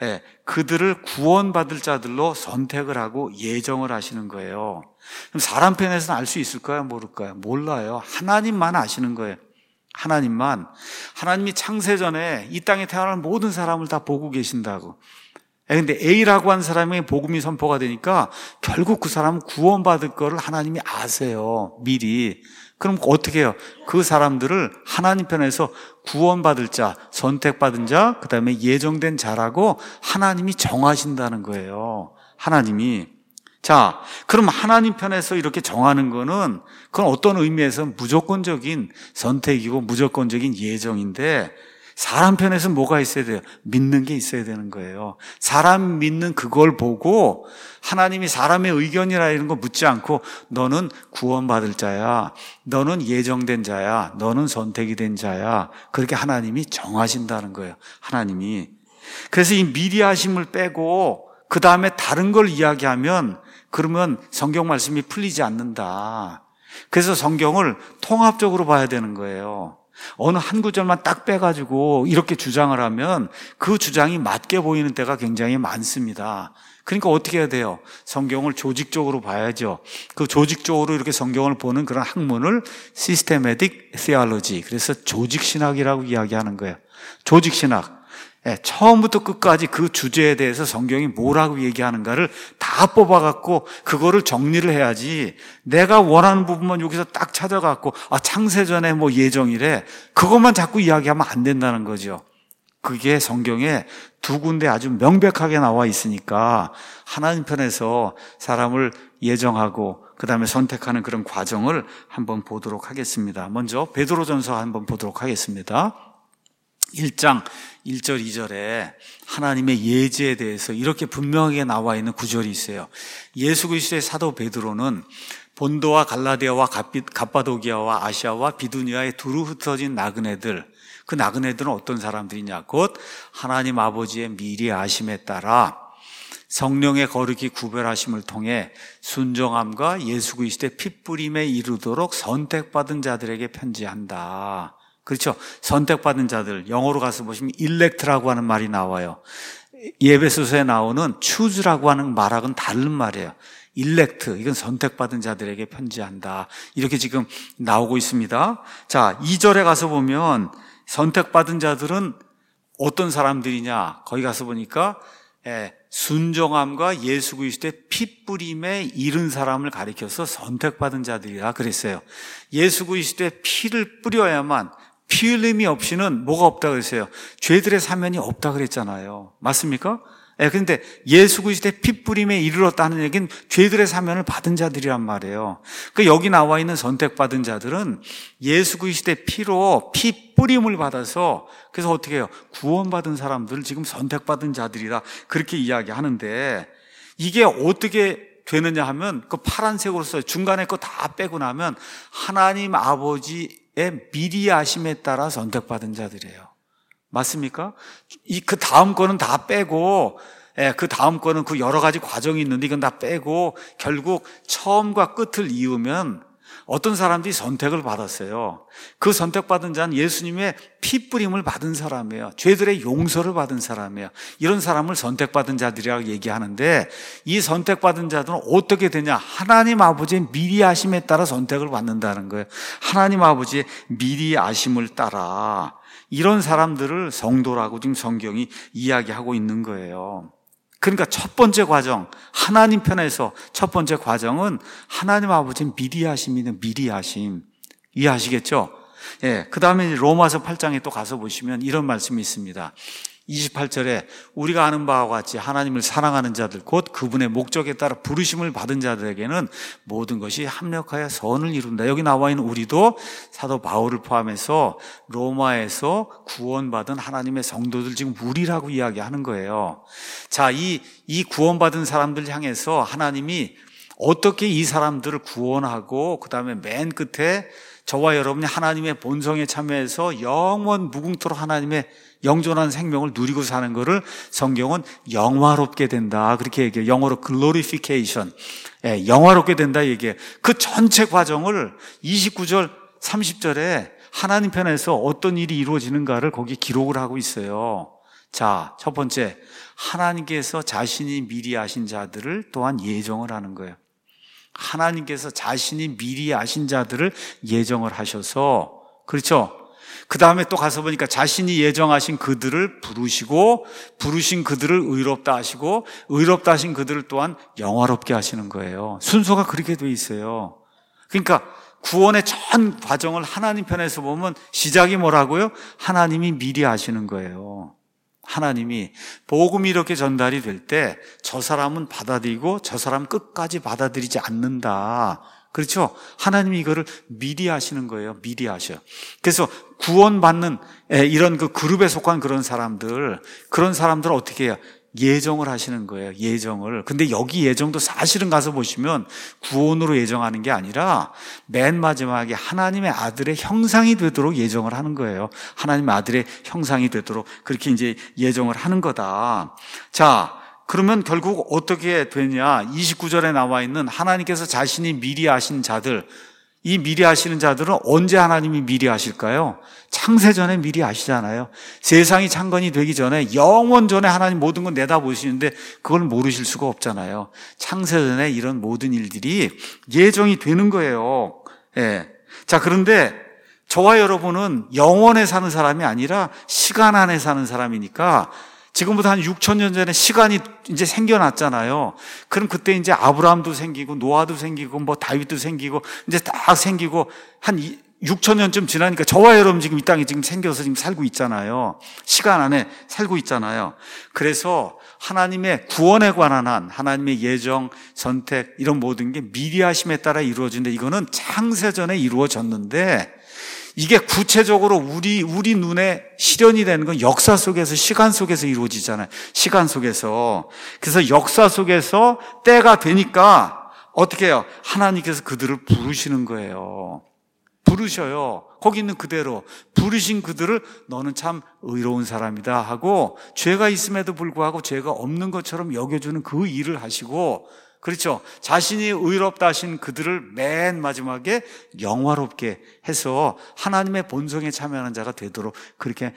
그들을 구원받을 자들로 선택을 하고 예정을 하시는 거예요. 그럼 사람 편에서는 알 수 있을까요? 모를까요? 몰라요. 하나님만 아시는 거예요. 하나님만. 하나님이 창세전에 이 땅에 태어난 모든 사람을 다 보고 계신다고. 그런데 A라고 하는 사람이 복음이 선포가 되니까 결국 그 사람은 구원받을 거를 하나님이 아세요. 미리. 그럼 어떻게 해요? 그 사람들을 하나님 편에서 구원받을 자, 선택받은 자, 그 다음에 예정된 자라고 하나님이 정하신다는 거예요. 하나님이. 자, 그럼 하나님 편에서 이렇게 정하는 거는 그건 어떤 의미에서 무조건적인 선택이고 무조건적인 예정인데 사람 편에서는 뭐가 있어야 돼요? 믿는 게 있어야 되는 거예요. 사람 믿는 그걸 보고 하나님이 사람의 의견이라 이런 거 묻지 않고 너는 구원받을 자야. 너는 예정된 자야. 너는 선택이 된 자야. 그렇게 하나님이 정하신다는 거예요. 하나님이. 그래서 이 미리 하심을 빼고 그 다음에 다른 걸 이야기하면 그러면 성경 말씀이 풀리지 않는다. 그래서 성경을 통합적으로 봐야 되는 거예요. 어느 한 구절만 딱 빼가지고 이렇게 주장을 하면 그 주장이 맞게 보이는 때가 굉장히 많습니다. 그러니까 어떻게 해야 돼요? 성경을 조직적으로 봐야죠. 그 조직적으로 이렇게 성경을 보는 그런 학문을 Systematic Theology, 그래서 조직신학이라고 이야기하는 거예요. 조직신학. 예, 처음부터 끝까지 그 주제에 대해서 성경이 뭐라고 얘기하는가를 다 뽑아갖고 그거를 정리를 해야지, 내가 원하는 부분만 여기서 딱 찾아갖고 아 창세전에 뭐 예정이래 그것만 자꾸 이야기하면 안 된다는 거죠. 그게 성경에 두 군데 아주 명백하게 나와 있으니까 하나님 편에서 사람을 예정하고 그 다음에 선택하는 그런 과정을 한번 보도록 하겠습니다. 먼저 베드로전서 한번 보도록 하겠습니다. 일 장 일 절 이 절에 하나님의 예지에 대해서 이렇게 분명하게 나와 있는 구절이 있어요. 예수 그리스도의 사도 베드로는 본도와 갈라디아와 갑바도기아와 아시아와 비두니아에 두루 흩어진 나그네들, 그 나그네들은 어떤 사람들이냐? 곧 하나님 아버지의 미리 아심에 따라 성령의 거룩히 구별하심을 통해 순종함과 예수 그리스도의 핏부림에 이르도록 선택받은 자들에게 편지한다. 그렇죠? 선택받은 자들, 영어로 가서 보시면 elect라고 하는 말이 나와요. 에베소서에 나오는 choose라고 하는 말하고는 다른 말이에요. elect, 이건 선택받은 자들에게 편지한다. 이렇게 지금 나오고 있습니다. 자, 이 절에 가서 보면 선택받은 자들은 어떤 사람들이냐? 거기 가서 보니까 예, 순종함과 예수 그리스도의 핏부림에 이른 사람을 가리켜서 선택받은 자들이라 그랬어요. 예수 그리스도의 피를 뿌려야만, 피 흘림이 없이는 뭐가 없다 그랬어요? 죄들의 사면이 없다 그랬잖아요. 맞습니까? 예, 그런데 예수 그리스도의 핏부림에 이르렀다는 얘기는 죄들의 사면을 받은 자들이란 말이에요. 그 여기 나와 있는 선택받은 자들은 예수 그리스도의 피로 피 뿌림을 받아서, 그래서 어떻게 해요? 구원받은 사람들을 지금 선택받은 자들이다 그렇게 이야기하는데, 이게 어떻게 되느냐 하면 그 파란색으로 써요. 중간에 거 다 빼고 나면 하나님 아버지의 미리 아심에 따라 선택받은 자들이에요. 맞습니까? 이 그 다음 거는 다 빼고, 예, 그 다음 거는 그 여러 가지 과정이 있는데 이건 다 빼고 결국 처음과 끝을 이으면 어떤 사람들이 선택을 받았어요. 그 선택받은 자는 예수님의 핏부림을 받은 사람이에요. 죄들의 용서를 받은 사람이에요. 이런 사람을 선택받은 자들이라고 얘기하는데, 이 선택받은 자들은 어떻게 되냐? 하나님 아버지의 미리 아심에 따라 선택을 받는다는 거예요. 하나님 아버지의 미리 아심을 따라 이런 사람들을 성도라고 지금 성경이 이야기하고 있는 거예요. 그러니까 첫 번째 과정, 하나님 편에서 첫 번째 과정은 하나님 아버지의 미리 하심이는 미리 하심. 이해하시겠죠? 예. 그 다음에 로마서 팔 장에 또 가서 보시면 이런 말씀이 있습니다. 이십팔 절에 우리가 아는 바와 같이 하나님을 사랑하는 자들, 곧 그분의 목적에 따라 부르심을 받은 자들에게는 모든 것이 합력하여 선을 이룬다. 여기 나와 있는 우리도 사도 바울을 포함해서 로마에서 구원받은 하나님의 성도들, 지금 우리라고 이야기하는 거예요. 자, 이, 이 구원받은 사람들 향해서 하나님이 어떻게 이 사람들을 구원하고 그 다음에 맨 끝에 저와 여러분이 하나님의 본성에 참여해서 영원 무궁토록 하나님의 영존한 생명을 누리고 사는 것을 성경은 영화롭게 된다 그렇게 얘기해요. 영어로 glorification, 예, 영화롭게 된다 얘기해요. 그 전체 과정을 이십구 절 삼십 절에 하나님 편에서 어떤 일이 이루어지는가를 거기 기록을 하고 있어요. 자, 첫 번째, 하나님께서 자신이 미리 아신 자들을 또한 예정을 하는 거예요. 하나님께서 자신이 미리 아신 자들을 예정을 하셔서, 그렇죠? 그 다음에 또 가서 보니까 자신이 예정하신 그들을 부르시고, 부르신 그들을 의롭다 하시고, 의롭다 하신 그들을 또한 영화롭게 하시는 거예요. 순서가 그렇게 돼 있어요. 그러니까 구원의 전 과정을 하나님 편에서 보면 시작이 뭐라고요? 하나님이 미리 아시는 거예요. 하나님이 복음이 이렇게 전달이 될 때 저 사람은 받아들이고 저 사람 끝까지 받아들이지 않는다. 그렇죠? 하나님이 이거를 미리 하시는 거예요. 미리 하셔. 그래서 구원받는 이런 그 그룹에 속한 그런 사람들, 그런 사람들을 어떻게 해요? 예정을 하시는 거예요. 예정을. 근데 여기 예정도 사실은 가서 보시면 구원으로 예정하는 게 아니라 맨 마지막에 하나님의 아들의 형상이 되도록 예정을 하는 거예요. 하나님의 아들의 형상이 되도록 그렇게 이제 예정을 하는 거다. 자, 그러면 결국 어떻게 되냐? 이십구 절에 나와 있는 하나님께서 자신이 미리 아신 자들, 이 미리 아시는 자들은 언제 하나님이 미리 아실까요? 창세전에 미리 아시잖아요. 세상이 창건이 되기 전에, 영원 전에 하나님 모든 건 내다보시는데 그걸 모르실 수가 없잖아요. 창세전에 이런 모든 일들이 예정이 되는 거예요. 예. 자, 그런데 저와 여러분은 영원에 사는 사람이 아니라 시간 안에 사는 사람이니까 지금부터 한 육천 년 전에 시간이 이제 생겨났잖아요. 그럼 그때 이제 아브라함도 생기고 노아도 생기고 뭐 다윗도 생기고 이제 딱 생기고 한 육천 년쯤 지나니까 저와 여러분 지금 이 땅에 지금 생겨서 지금 살고 있잖아요. 시간 안에 살고 있잖아요. 그래서 하나님의 구원에 관한 한, 하나님의 예정, 선택 이런 모든 게 미리 하심에 따라 이루어진데 이거는 창세전에 이루어졌는데 이게 구체적으로 우리, 우리 눈에 실현이 되는 건 역사 속에서, 시간 속에서 이루어지잖아요. 시간 속에서. 그래서 역사 속에서 때가 되니까 어떻게 해요? 하나님께서 그들을 부르시는 거예요. 부르셔요. 거기 있는 그대로. 부르신 그들을 너는 참 의로운 사람이다 하고 죄가 있음에도 불구하고 죄가 없는 것처럼 여겨주는 그 일을 하시고, 그렇죠. 자신이 의롭다 하신 그들을 맨 마지막에 영화롭게 해서 하나님의 본성에 참여하는 자가 되도록 그렇게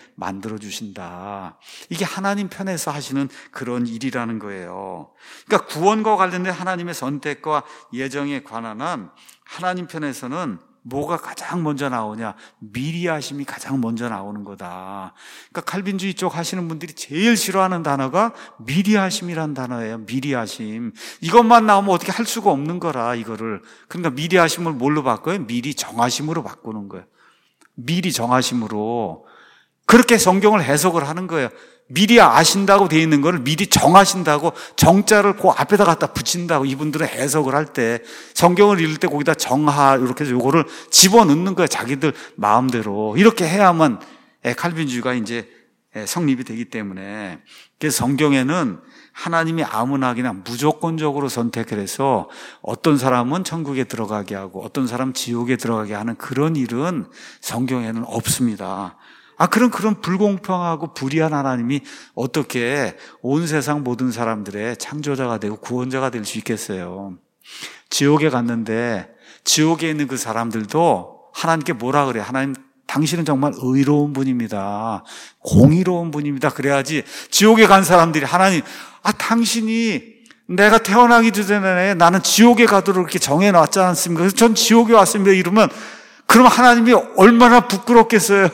만들어주신다. 이게 하나님 편에서 하시는 그런 일이라는 거예요. 그러니까 구원과 관련된 하나님의 선택과 예정에 관한 한 하나님 편에서는 뭐가 가장 먼저 나오냐? 미리 하심이 가장 먼저 나오는 거다. 그러니까 칼빈주의 쪽 하시는 분들이 제일 싫어하는 단어가 미리 하심이란 단어예요. 미리 하심. 이것만 나오면 어떻게 할 수가 없는 거라, 이거를. 그러니까 미리 하심을 뭘로 바꿔요? 미리 정하심으로 바꾸는 거예요. 미리 정하심으로. 그렇게 성경을 해석을 하는 거예요. 미리 아신다고 되어 있는 거를 미리 정하신다고, 정자를 그 앞에다 갖다 붙인다고 이분들은 해석을 할 때, 성경을 읽을 때 거기다 정하 이렇게 해서 요거를 집어넣는 거예요. 자기들 마음대로. 이렇게 해야만 칼빈주의가 이제 성립이 되기 때문에. 그래서 성경에는 하나님이 아무나 그냥 무조건적으로 선택을 해서 어떤 사람은 천국에 들어가게 하고 어떤 사람은 지옥에 들어가게 하는 그런 일은 성경에는 없습니다. 아, 그런, 그런 불공평하고 불의한 하나님이 어떻게 온 세상 모든 사람들의 창조자가 되고 구원자가 될 수 있겠어요? 지옥에 갔는데, 지옥에 있는 그 사람들도 하나님께 뭐라 그래? 하나님, 당신은 정말 의로운 분입니다. 공의로운 분입니다. 그래야지 지옥에 간 사람들이 하나님, 아, 당신이 내가 태어나기 전에 나는 지옥에 가도록 이렇게 정해놨지 않습니까? 그래서 전 지옥에 왔습니다. 이러면 그럼 하나님이 얼마나 부끄럽겠어요.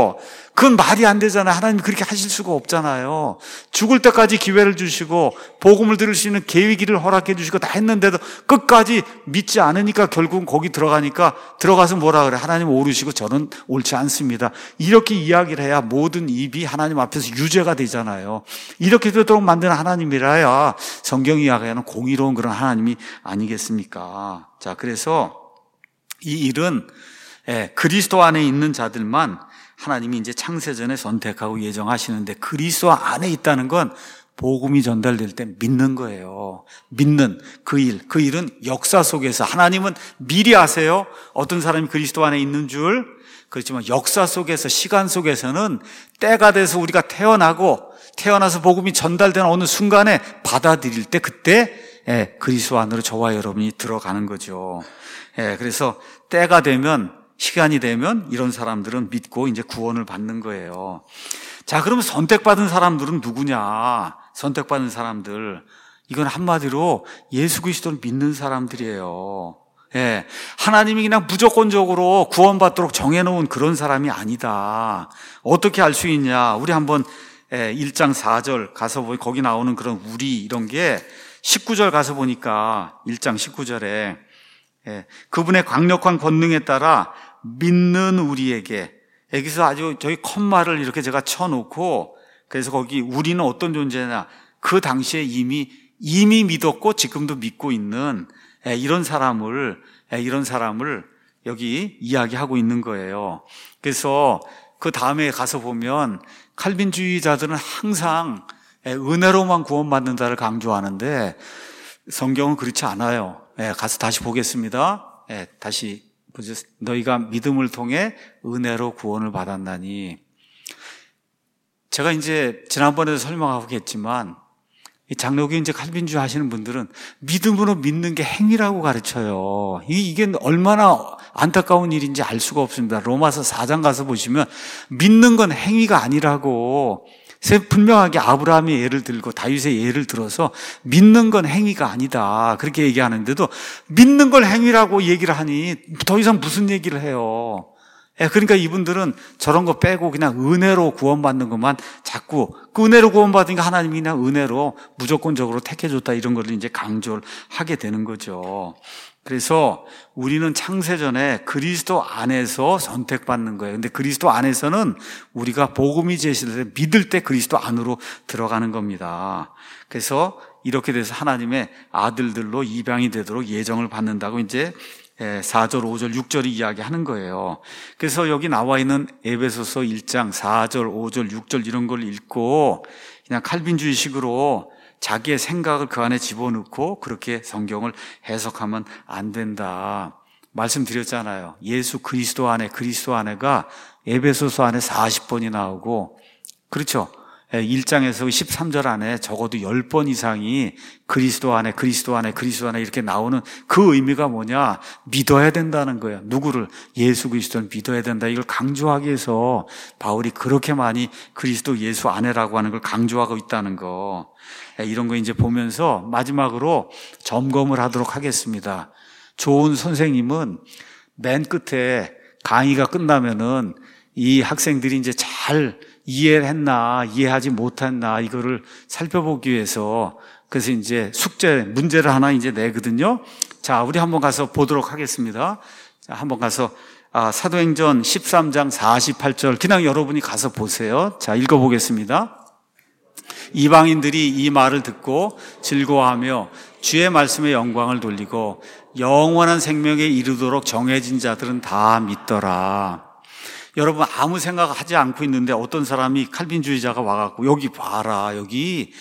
그건 말이 안 되잖아요. 하나님이 그렇게 하실 수가 없잖아요. 죽을 때까지 기회를 주시고 복음을 들을 수 있는 계기를 허락해 주시고 다 했는데도 끝까지 믿지 않으니까 결국은 거기 들어가니까 들어가서 뭐라 그래? 하나님 오르시고 저는 옳지 않습니다. 이렇게 이야기를 해야 모든 입이 하나님 앞에서 유죄가 되잖아요. 이렇게 되도록 만든 하나님이라야 성경이 이야기하는 공의로운 그런 하나님이 아니겠습니까? 자, 그래서 이 일은 예, 그리스도 안에 있는 자들만 하나님이 이제 창세전에 선택하고 예정하시는데, 그리스도 안에 있다는 건 복음이 전달될 때 믿는 거예요. 믿는 그 일. 그 일은 역사 속에서 하나님은 미리 아세요. 어떤 사람이 그리스도 안에 있는 줄. 그렇지만 역사 속에서, 시간 속에서는 때가 돼서 우리가 태어나고 태어나서 복음이 전달되는 어느 순간에 받아들일 때 그때 예, 그리스도 안으로 저와 여러분이 들어가는 거죠. 예, 그래서 때가 되면, 시간이 되면 이런 사람들은 믿고 이제 구원을 받는 거예요. 자, 그러면 선택받은 사람들은 누구냐? 선택받은 사람들. 이건 한마디로 예수 그리스도를 믿는 사람들이에요. 예. 하나님이 그냥 무조건적으로 구원받도록 정해놓은 그런 사람이 아니다. 어떻게 알 수 있냐? 우리 한번 일 장 사 절 가서 보니 거기 나오는 그런 우리 이런 게 십구 절 가서 보니까 일 장 십구 절에 예, 그분의 강력한 권능에 따라 믿는 우리에게, 여기서 아주 저희 컴마를 이렇게 제가 쳐놓고, 그래서 거기 우리는 어떤 존재냐, 그 당시에 이미 이미 믿었고 지금도 믿고 있는 예, 이런 사람을 예, 이런 사람을 여기 이야기하고 있는 거예요. 그래서 그 다음에 가서 보면 칼빈주의자들은 항상 예, 은혜로만 구원받는다를 강조하는데 성경은 그렇지 않아요. 예, 가서 다시 보겠습니다. 예, 다시 보죠. 너희가 믿음을 통해 은혜로 구원을 받았나니. 제가 이제 지난번에도 설명하고 했지만 장로교 이제 칼빈주의 하시는 분들은 믿음으로 믿는 게 행위라고 가르쳐요. 이게 얼마나 안타까운 일인지 알 수가 없습니다. 로마서 사 장 가서 보시면 믿는 건 행위가 아니라고 분명하게 아브라함의 예를 들고 다윗의 예를 들어서 믿는 건 행위가 아니다 그렇게 얘기하는데도 믿는 걸 행위라고 얘기를 하니 더 이상 무슨 얘기를 해요. 그러니까 이분들은 저런 거 빼고 그냥 은혜로 구원받는 것만 자꾸 그 은혜로 구원받으니까 하나님이 그냥 은혜로 무조건적으로 택해줬다 이런 걸 이제 강조를 하게 되는 거죠. 그래서 우리는 창세전에 그리스도 안에서 선택받는 거예요. 근데 그리스도 안에서는 우리가 복음이 제시될 때 믿을 때 그리스도 안으로 들어가는 겁니다. 그래서 이렇게 돼서 하나님의 아들들로 입양이 되도록 예정을 받는다고 이제 사 절, 오 절, 육 절이 이야기하는 거예요. 그래서 여기 나와 있는 에베소서 일 장 사 절, 오 절, 육 절 이런 걸 읽고 그냥 칼빈주의식으로 자기의 생각을 그 안에 집어넣고 그렇게 성경을 해석하면 안 된다. 말씀드렸잖아요. 예수 그리스도 안에, 그리스도 안에가 에베소서 안에 사십 번이 나오고, 그렇죠? 일 장에서 십삼 절 안에 적어도 십 번 이상이 그리스도 안에, 그리스도 안에, 그리스도 안에 이렇게 나오는 그 의미가 뭐냐? 믿어야 된다는 거예요. 누구를? 예수 그리스도를 믿어야 된다. 이걸 강조하기 위해서 바울이 그렇게 많이 그리스도 예수 안에라고 하는 걸 강조하고 있다는 거. 이런 거 이제 보면서 마지막으로 점검을 하도록 하겠습니다. 좋은 선생님은 맨 끝에 강의가 끝나면은 이 학생들이 이제 잘 이해했나, 이해하지 못했나, 이거를 살펴보기 위해서 그래서 이제 숙제, 문제를 하나 이제 내거든요. 자, 우리 한번 가서 보도록 하겠습니다. 자, 한번 가서, 아, 사도행전 십삼 장 사십팔 절, 그냥 여러분이 가서 보세요. 자, 읽어보겠습니다. 이방인들이 이 말을 듣고 즐거워하며 주의 말씀에 영광을 돌리고 영원한 생명에 이르도록 정해진 자들은 다 믿더라. 여러분 아무 생각하지 않고 있는데 어떤 사람이 칼빈주의자가 와갖고 여기 봐라, 여기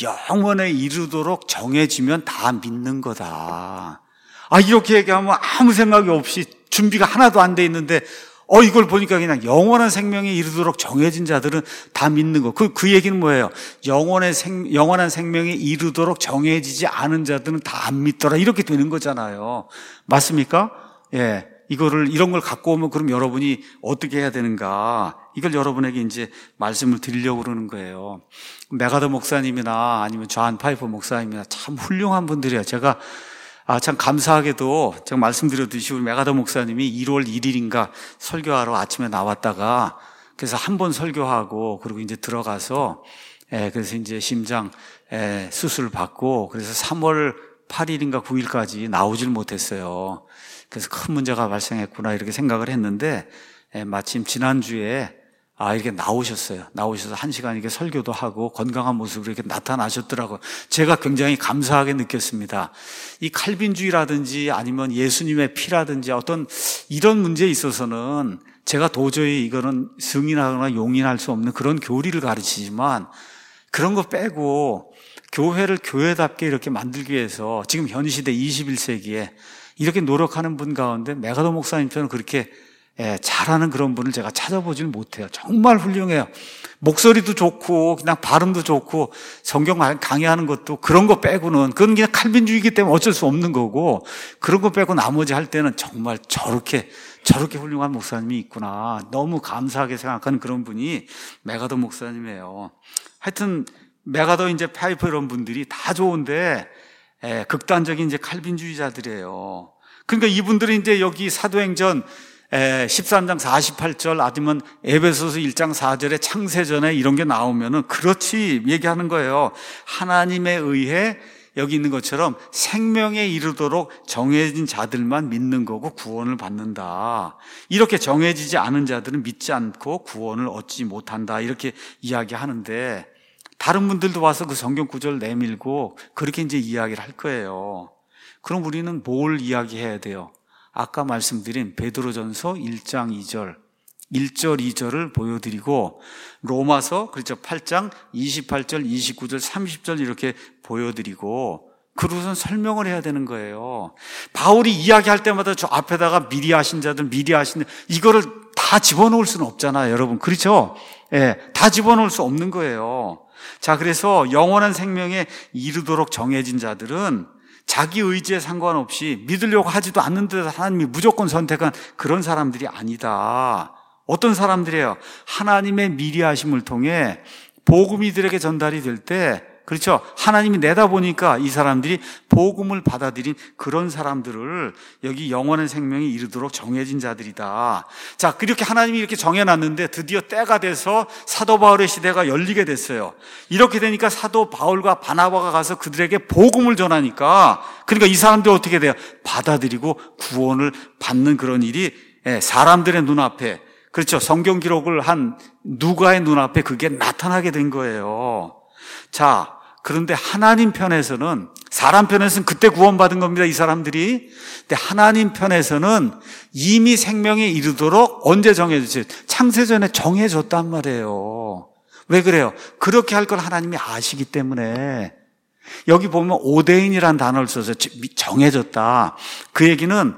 영원에 이르도록 정해지면 다 믿는 거다. 아, 이렇게 얘기하면 아무 생각이 없이 준비가 하나도 안 돼 있는데 어 이걸 보니까 그냥 영원한 생명에 이르도록 정해진 자들은 다 믿는 거. 그, 그 얘기는 뭐예요? 영원의 생, 영원한 생명에 이르도록 정해지지 않은 자들은 다 안 믿더라. 이렇게 되는 거잖아요. 맞습니까? 예. 이거를, 이런 걸 갖고 오면 그럼 여러분이 어떻게 해야 되는가? 이걸 여러분에게 이제 말씀을 드리려고 그러는 거예요. 메가더 목사님이나 아니면 존 파이퍼 목사님이나 참 훌륭한 분들이에요. 제가 아, 참 감사하게도 제가 말씀드렸듯이 우리 메가더 목사님이 일월 일일인가 설교하러 아침에 나왔다가 그래서 한 번 설교하고 그리고 이제 들어가서 에, 그래서 이제 심장 에, 수술 받고 그래서 삼월 팔일인가 구일까지 나오질 못했어요. 그래서 큰 문제가 발생했구나 이렇게 생각을 했는데 에, 마침 지난주에 아, 이렇게 나오셨어요. 나오셔서 한 시간 이렇게 설교도 하고 건강한 모습으로 이렇게 나타나셨더라고요. 제가 굉장히 감사하게 느꼈습니다. 이 칼빈주의라든지 아니면 예수님의 피라든지 어떤 이런 문제에 있어서는 제가 도저히 이거는 승인하거나 용인할 수 없는 그런 교리를 가르치지만 그런 거 빼고 교회를 교회답게 이렇게 만들기 위해서 지금 현 시대 이십일 세기에 이렇게 노력하는 분 가운데 메가더 목사님처럼 그렇게 예, 잘하는 그런 분을 제가 찾아보지는 못해요. 정말 훌륭해요. 목소리도 좋고 그냥 발음도 좋고 성경 강의하는 것도 그런 거 빼고는 그건 그냥 칼빈주의이기 때문에 어쩔 수 없는 거고 그런 거 빼고 나머지 할 때는 정말 저렇게 저렇게 훌륭한 목사님이 있구나. 너무 감사하게 생각하는 그런 분이 메가더 목사님이에요. 하여튼 메가더 이제 파이프 이런 분들이 다 좋은데 예, 극단적인 이제 칼빈주의자들이에요. 그러니까 이분들이 이제 여기 사도행전 십삼 장 사십팔 절 아니면 에베소서 일 장 사 절에 창세전에 이런 게 나오면은 그렇지 얘기하는 거예요. 하나님에 의해 여기 있는 것처럼 생명에 이르도록 정해진 자들만 믿는 거고 구원을 받는다. 이렇게 정해지지 않은 자들은 믿지 않고 구원을 얻지 못한다. 이렇게 이야기하는데 다른 분들도 와서 그 성경 구절 내밀고 그렇게 이제 이야기를 할 거예요. 그럼 우리는 뭘 이야기해야 돼요? 아까 말씀드린 베드로전서 일 장 이 절, 일 절 이 절을 보여드리고 로마서 그렇죠 팔 장 이십팔 절, 이십구 절, 삼십 절 이렇게 보여드리고 그러고선 설명을 해야 되는 거예요. 바울이 이야기할 때마다 저 앞에다가 미리 하신 자들, 미리 하신 이거를 다 집어넣을 수는 없잖아요, 여러분. 그렇죠? 예, 다 집어넣을 수 없는 거예요. 자, 그래서 영원한 생명에 이르도록 정해진 자들은 자기 의지에 상관없이 믿으려고 하지도 않는데 하나님이 무조건 선택한 그런 사람들이 아니다. 어떤 사람들이에요? 하나님의 미리 하심을 통해 복음이 이들에게 전달이 될 때, 그렇죠? 하나님이 내다보니까 이 사람들이 복음을 받아들인 그런 사람들을 여기 영원한 생명에 이르도록 정해진 자들이다. 자, 그렇게 하나님이 이렇게 정해놨는데 드디어 때가 돼서 사도 바울의 시대가 열리게 됐어요. 이렇게 되니까 사도 바울과 바나바가 가서 그들에게 복음을 전하니까, 그러니까 이 사람들이 어떻게 돼요? 받아들이고 구원을 받는 그런 일이 사람들의 눈앞에, 그렇죠, 성경 기록을 한 누가의 눈앞에 그게 나타나게 된 거예요. 자, 그런데 하나님 편에서는, 사람 편에서는 그때 구원받은 겁니다, 이 사람들이. 근데 하나님 편에서는 이미 생명에 이르도록 언제 정해졌어요? 창세전에 정해졌단 말이에요. 왜 그래요? 그렇게 할 걸 하나님이 아시기 때문에. 여기 보면 오데인이라는 단어를 써서 정해졌다. 그 얘기는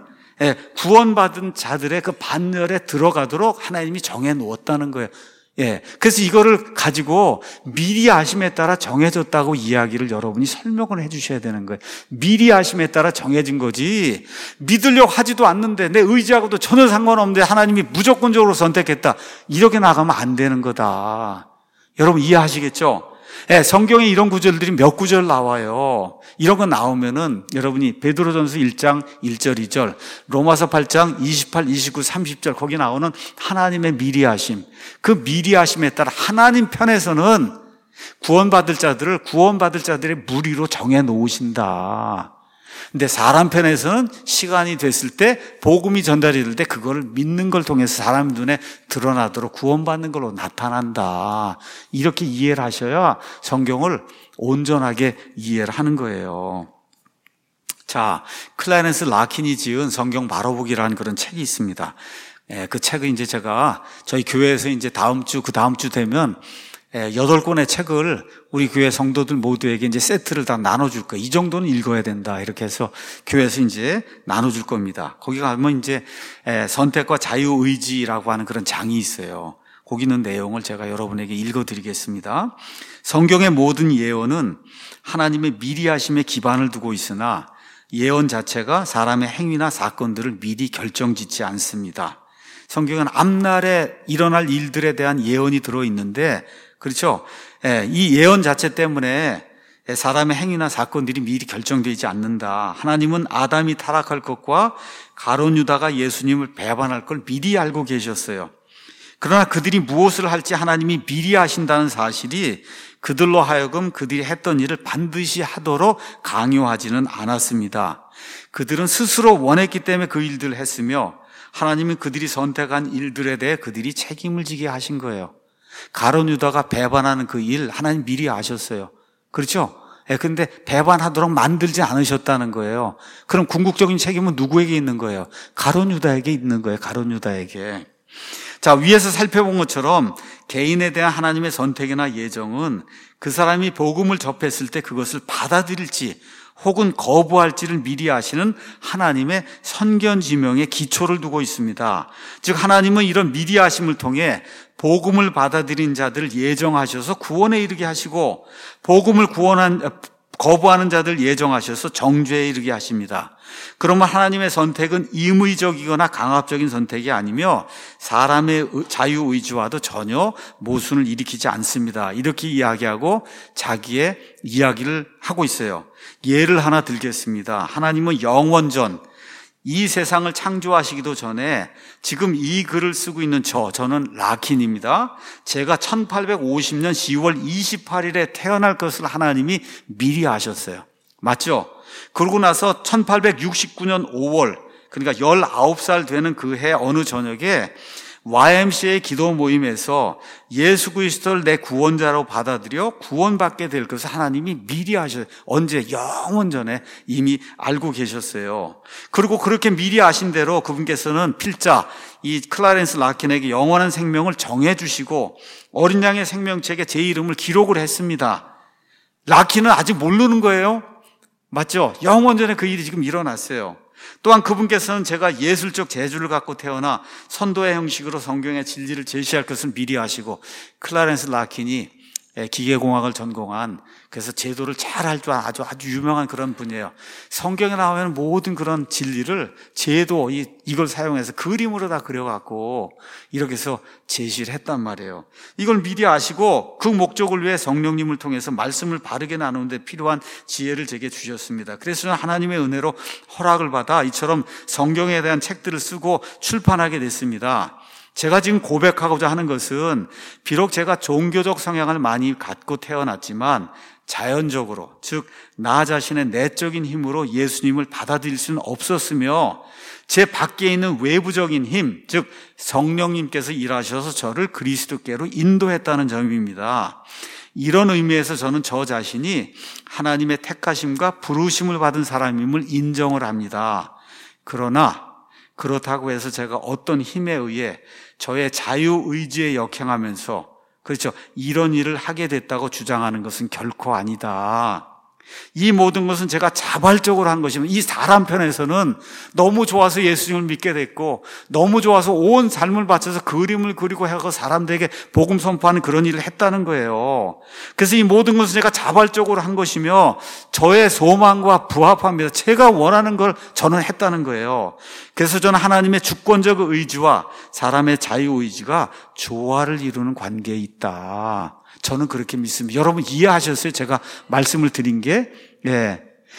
구원받은 자들의 그 반열에 들어가도록 하나님이 정해 놓았다는 거예요. 예. 그래서 이거를 가지고 미리 아심에 따라 정해졌다고 이야기를 여러분이 설명을 해 주셔야 되는 거예요. 미리 아심에 따라 정해진 거지, 믿으려고 하지도 않는데 내 의지하고도 전혀 상관없는데 하나님이 무조건적으로 선택했다, 이렇게 나가면 안 되는 거다. 여러분 이해하시겠죠? 예, 성경에 이런 구절들이 몇 구절 나와요. 이런 거 나오면은 여러분이 베드로전서 일 장 일 절 이 절, 로마서 팔 장 이십팔, 이십구, 삼십 절 거기 나오는 하나님의 미리하심, 그 미리하심에 따라 하나님 편에서는 구원받을 자들을 구원받을 자들의 무리로 정해 놓으신다. 근데 사람 편에서는 시간이 됐을 때, 복음이 전달이 될 때 그걸 믿는 걸 통해서 사람 눈에 드러나도록 구원받는 걸로 나타난다. 이렇게 이해를 하셔야 성경을 온전하게 이해를 하는 거예요. 자, 클라렌스 라킨이 지은 성경 바로보기라는 그런 책이 있습니다. 예, 그 책은 이제 제가 저희 교회에서 이제 다음 주, 그 다음 주 되면 여덟 권의 책을 우리 교회 성도들 모두에게 이제 세트를 다 나눠줄 거예요. 이 정도는 읽어야 된다, 이렇게 해서 교회에서 이제 나눠줄 겁니다. 거기 가면 이제 선택과 자유의지라고 하는 그런 장이 있어요. 거기 있는 내용을 제가 여러분에게 읽어드리겠습니다. 성경의 모든 예언은 하나님의 미리하심에 기반을 두고 있으나 예언 자체가 사람의 행위나 사건들을 미리 결정짓지 않습니다. 성경은 앞날에 일어날 일들에 대한 예언이 들어있는데, 그렇죠? 예, 이 예언 자체 때문에 사람의 행위나 사건들이 미리 결정되지 않는다. 하나님은 아담이 타락할 것과 가룟 유다가 예수님을 배반할 걸 미리 알고 계셨어요. 그러나 그들이 무엇을 할지 하나님이 미리 아신다는 사실이 그들로 하여금 그들이 했던 일을 반드시 하도록 강요하지는 않았습니다. 그들은 스스로 원했기 때문에 그 일들을 했으며 하나님은 그들이 선택한 일들에 대해 그들이 책임을 지게 하신 거예요. 가룟 유다가 배반하는 그 일 하나님 미리 아셨어요. 그렇죠? 예, 근데 배반하도록 만들지 않으셨다는 거예요. 그럼 궁극적인 책임은 누구에게 있는 거예요? 가룟 유다에게 있는 거예요. 가룟 유다에게. 자, 위에서 살펴본 것처럼 개인에 대한 하나님의 선택이나 예정은 그 사람이 복음을 접했을 때 그것을 받아들일지 혹은 거부할지를 미리 아시는 하나님의 선견지명에 기초를 두고 있습니다. 즉 하나님은 이런 미리 아심을 통해 복음을 받아들인 자들을 예정하셔서 구원에 이르게 하시고 복음을 구원한 거부하는 자들 예정하셔서 정죄에 이르게 하십니다. 그러면 하나님의 선택은 임의적이거나 강압적인 선택이 아니며 사람의 자유의지와도 전혀 모순을 일으키지 않습니다. 이렇게 이야기하고 자기의 이야기를 하고 있어요. 예를 하나 들겠습니다. 하나님은 영원전, 이 세상을 창조하시기도 전에 지금 이 글을 쓰고 있는 저, 저는 라킨입니다. 제가 천팔백오십 년 시월 이십팔일에 태어날 것을 하나님이 미리 아셨어요. 맞죠? 그러고 나서 천팔백육십구 년 오월, 그러니까 열아홉 살 되는 그 해 어느 저녁에 와이엠씨에이 기도 모임에서 예수 그리스도를 내 구원자로 받아들여 구원받게 될 것을 하나님이 미리 아셨어요. 언제? 영원 전에 이미 알고 계셨어요. 그리고 그렇게 미리 아신 대로 그분께서는 필자, 이 클라렌스 라킨에게 영원한 생명을 정해주시고 어린 양의 생명책에 제 이름을 기록을 했습니다. 라킨은 아직 모르는 거예요. 맞죠? 영원 전에 그 일이 지금 일어났어요. 또한 그분께서는 제가 예술적 재주를 갖고 태어나 선도의 형식으로 성경의 진리를 제시할 것을 미리 아시고 클라렌스 라킨이 기계공학을 전공한, 그래서 제도를 잘 할 줄 아주 아주 유명한 그런 분이에요. 성경에 나오는 모든 그런 진리를 제도 이, 이걸 사용해서 그림으로 다 그려갖고 이렇게 해서 제시를 했단 말이에요. 이걸 미리 아시고 그 목적을 위해 성령님을 통해서 말씀을 바르게 나누는데 필요한 지혜를 제게 주셨습니다. 그래서 저는 하나님의 은혜로 허락을 받아 이처럼 성경에 대한 책들을 쓰고 출판하게 됐습니다. 제가 지금 고백하고자 하는 것은 비록 제가 종교적 성향을 많이 갖고 태어났지만 자연적으로, 즉 나 자신의 내적인 힘으로 예수님을 받아들일 수는 없었으며 제 밖에 있는 외부적인 힘, 즉 성령님께서 일하셔서 저를 그리스도께로 인도했다는 점입니다. 이런 의미에서 저는 저 자신이 하나님의 택하심과 부르심을 받은 사람임을 인정을 합니다. 그러나 그렇다고 해서 제가 어떤 힘에 의해 저의 자유의지에 역행하면서, 그렇죠, 이런 일을 하게 됐다고 주장하는 것은 결코 아니다. 이 모든 것은 제가 자발적으로 한 것이면, 이 사람 편에서는 너무 좋아서 예수님을 믿게 됐고 너무 좋아서 온 삶을 바쳐서 그림을 그리고 하고 사람들에게 복음 선포하는 그런 일을 했다는 거예요. 그래서 이 모든 것은 제가 자발적으로 한 것이며 저의 소망과 부합합니다. 제가 원하는 걸 저는 했다는 거예요. 그래서 저는 하나님의 주권적 의지와 사람의 자유의지가 조화를 이루는 관계에 있다, 저는 그렇게 믿습니다. 여러분 이해하셨어요? 제가 말씀을 드린 게, 예.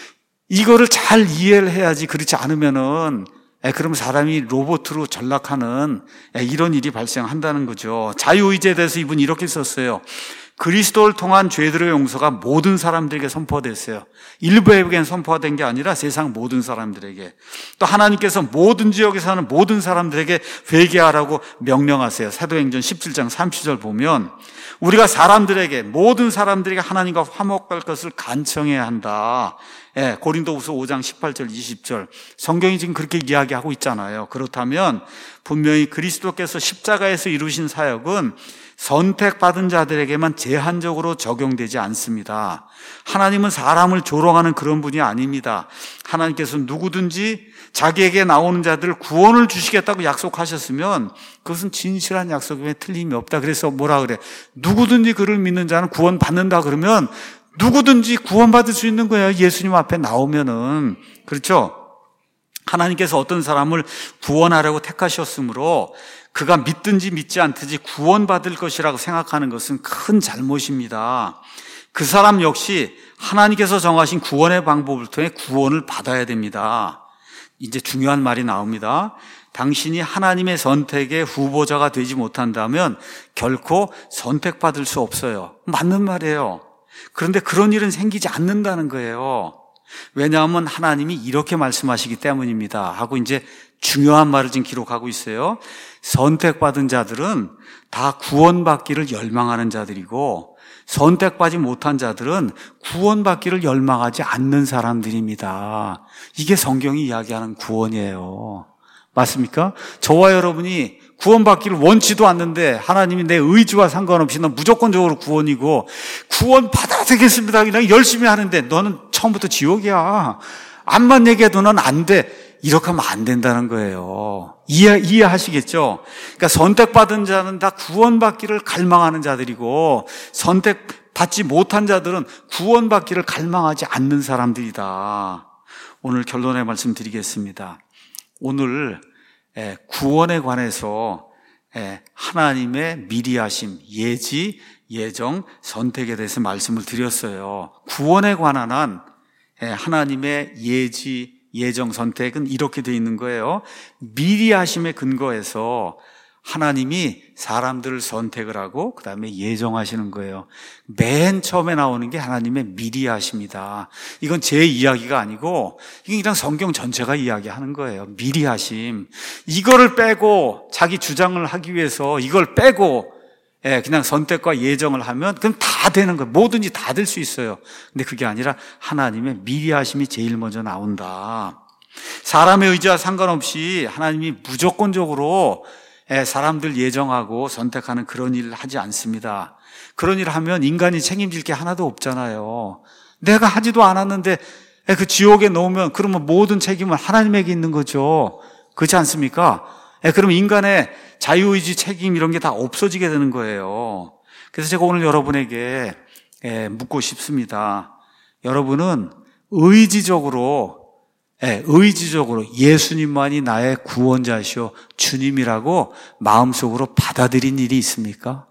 이거를 잘 이해를 해야지. 그렇지 않으면은, 예, 그러면 사람이 로봇으로 전락하는, 예, 이런 일이 발생한다는 거죠. 자유의지에 대해서 이분이 이렇게 썼어요. 그리스도를 통한 죄들의 용서가 모든 사람들에게 선포됐어요. 일부에게는 선포가 된 게 아니라 세상 모든 사람들에게. 또 하나님께서 모든 지역에 사는 모든 사람들에게 회개하라고 명령하세요. 사도행전 십칠 장 삼십 절 보면 우리가 사람들에게, 모든 사람들에게 하나님과 화목할 것을 간청해야 한다. 예, 고린도후서 오 장 십팔 절 이십 절 성경이 지금 그렇게 이야기하고 있잖아요. 그렇다면 분명히 그리스도께서 십자가에서 이루신 사역은 선택받은 자들에게만 제한적으로 적용되지 않습니다. 하나님은 사람을 조롱하는 그런 분이 아닙니다. 하나님께서 누구든지 자기에게 나오는 자들을 구원을 주시겠다고 약속하셨으면 그것은 진실한 약속임에 틀림이 없다. 그래서 뭐라 그래? 누구든지 그를 믿는 자는 구원받는다 그러면 누구든지 구원받을 수 있는 거예요. 예수님 앞에 나오면은. 그렇죠? 하나님께서 어떤 사람을 구원하려고 택하셨으므로 그가 믿든지 믿지 않든지 구원받을 것이라고 생각하는 것은 큰 잘못입니다. 그 사람 역시 하나님께서 정하신 구원의 방법을 통해 구원을 받아야 됩니다. 이제 중요한 말이 나옵니다. 당신이 하나님의 선택의 후보자가 되지 못한다면 결코 선택받을 수 없어요. 맞는 말이에요. 그런데 그런 일은 생기지 않는다는 거예요. 왜냐하면 하나님이 이렇게 말씀하시기 때문입니다 하고 이제 중요한 말을 지금 기록하고 있어요. 선택받은 자들은 다 구원받기를 열망하는 자들이고 선택받지 못한 자들은 구원받기를 열망하지 않는 사람들입니다. 이게 성경이 이야기하는 구원이에요. 맞습니까? 저와 여러분이 구원받기를 원치도 않는데 하나님이 내 의지와 상관없이 넌 무조건적으로 구원이고 구원 받아야 되겠습니다. 그냥 열심히 하는데 너는 처음부터 지옥이야. 암만 얘기해도 넌 안 돼. 이렇게 하면 안 된다는 거예요. 이해, 이해하시겠죠? 그러니까 선택받은 자는 다 구원받기를 갈망하는 자들이고 선택받지 못한 자들은 구원받기를 갈망하지 않는 사람들이다. 오늘 결론의 말씀 드리겠습니다. 오늘 구원에 관해서 하나님의 미리 하심, 예지, 예정, 선택에 대해서 말씀을 드렸어요. 구원에 관한 한 하나님의 예지, 예정, 선택은 이렇게 되어 있는 거예요. 미리 하심에 근거해서 하나님이 사람들을 선택을 하고 그 다음에 예정하시는 거예요. 맨 처음에 나오는 게 하나님의 미리 하심이다. 이건 제 이야기가 아니고 이게 그냥 성경 전체가 이야기하는 거예요. 미리 하심. 이거를 빼고 자기 주장을 하기 위해서 이걸 빼고 예, 그냥 선택과 예정을 하면 그럼 다 되는 거예요. 뭐든지 다 될 수 있어요. 근데 그게 아니라 하나님의 미리 하심이 제일 먼저 나온다. 사람의 의지와 상관없이 하나님이 무조건적으로 사람들 예정하고 선택하는 그런 일을 하지 않습니다. 그런 일을 하면 인간이 책임질 게 하나도 없잖아요. 내가 하지도 않았는데 그 지옥에 넣으면 그러면 모든 책임은 하나님에게 있는 거죠. 그렇지 않습니까? 그러면 인간의 자유의지 책임 이런 게 다 없어지게 되는 거예요. 그래서 제가 오늘 여러분에게 예, 묻고 싶습니다. 여러분은 의지적으로 예, 의지적으로 예수님만이 나의 구원자시오 주님이라고 마음속으로 받아들인 일이 있습니까?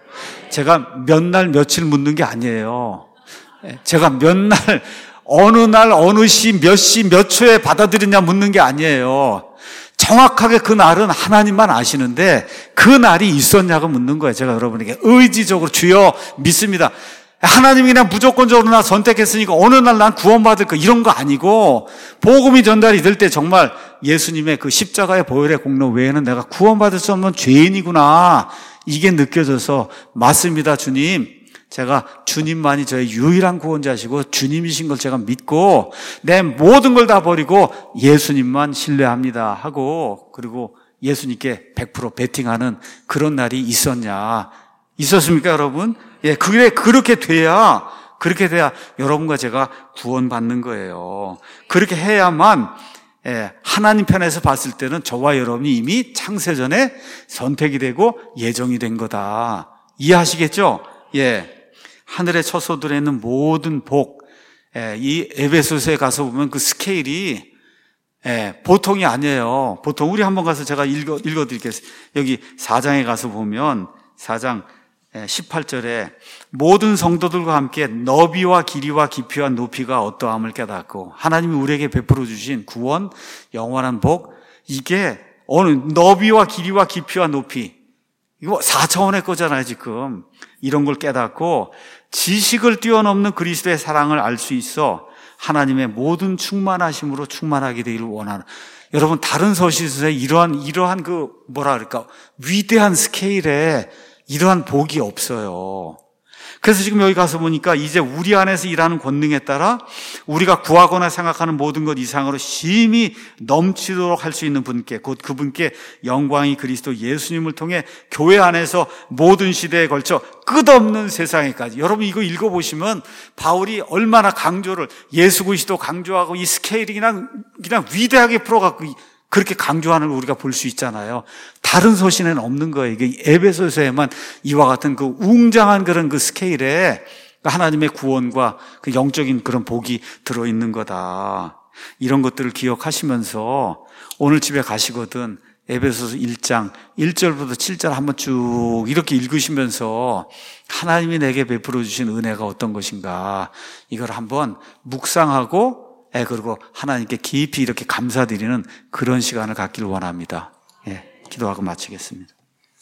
제가 몇 날 며칠 묻는 게 아니에요. 예, 제가 몇 날 어느 날 어느 시 몇 시 몇 초에 받아들이냐 묻는 게 아니에요. 정확하게 그 날은 하나님만 아시는데 그 날이 있었냐고 묻는 거예요. 제가 여러분에게 의지적으로 주여 믿습니다. 하나님이 그냥 무조건적으로 나 선택했으니까 어느 날 난 구원받을 거 이런 거 아니고 복음이 전달이 될 때 정말 예수님의 그 십자가의 보혈의 공로 외에는 내가 구원받을 수 없는 죄인이구나 이게 느껴져서 맞습니다 주님. 제가 주님만이 저의 유일한 구원자시고 주님이신 걸 제가 믿고 내 모든 걸 다 버리고 예수님만 신뢰합니다 하고 그리고 예수님께 백 퍼센트 베팅하는 그런 날이 있었냐? 있었습니까 여러분? 예, 그래 그렇게 돼야 그렇게 돼야 여러분과 제가 구원받는 거예요. 그렇게 해야만 예, 하나님 편에서 봤을 때는 저와 여러분이 이미 창세전에 선택이 되고 예정이 된 거다. 이해하시겠죠? 예. 하늘의 처소들에 있는 모든 복, 예, 이 에베소서에 가서 보면 그 스케일이 예, 보통이 아니에요. 보통 우리 한번 가서 제가 읽어, 읽어드리겠습니다. 여기 사 장에 가서 보면 사 장 십팔 절에 모든 성도들과 함께 너비와 길이와 깊이와 높이가 어떠함을 깨닫고 하나님이 우리에게 베풀어 주신 구원, 영원한 복 이게 어느 너비와 길이와 깊이와 높이 이거 사 차원의 거잖아요 지금. 이런 걸 깨닫고 지식을 뛰어넘는 그리스도의 사랑을 알 수 있어 하나님의 모든 충만하심으로 충만하게 되기를 원하는. 여러분 다른 서신서에 이러한 이러한 그 뭐라 그럴까 위대한 스케일에 이러한 복이 없어요. 그래서 지금 여기 가서 보니까 이제 우리 안에서 일하는 권능에 따라 우리가 구하거나 생각하는 모든 것 이상으로 심히 넘치도록 할 수 있는 분께 곧 그분께 영광이 그리스도 예수님을 통해 교회 안에서 모든 시대에 걸쳐 끝없는 세상에까지. 여러분 이거 읽어보시면 바울이 얼마나 강조를 예수 그리스도 강조하고 이 스케일이 그냥 그냥 위대하게 풀어갖고 그렇게 강조하는 걸 우리가 볼 수 있잖아요. 다른 서신에는 없는 거예요. 이게 에베소서에만 이와 같은 그 웅장한 그런 그 스케일에 하나님의 구원과 그 영적인 그런 복이 들어있는 거다. 이런 것들을 기억하시면서 오늘 집에 가시거든 에베소서 일 장 일 절부터 칠 절 한번 쭉 이렇게 읽으시면서 하나님이 내게 베풀어 주신 은혜가 어떤 것인가 이걸 한번 묵상하고 예, 그리고 하나님께 깊이 이렇게 감사드리는 그런 시간을 갖기를 원합니다. 예, 기도하고 마치겠습니다.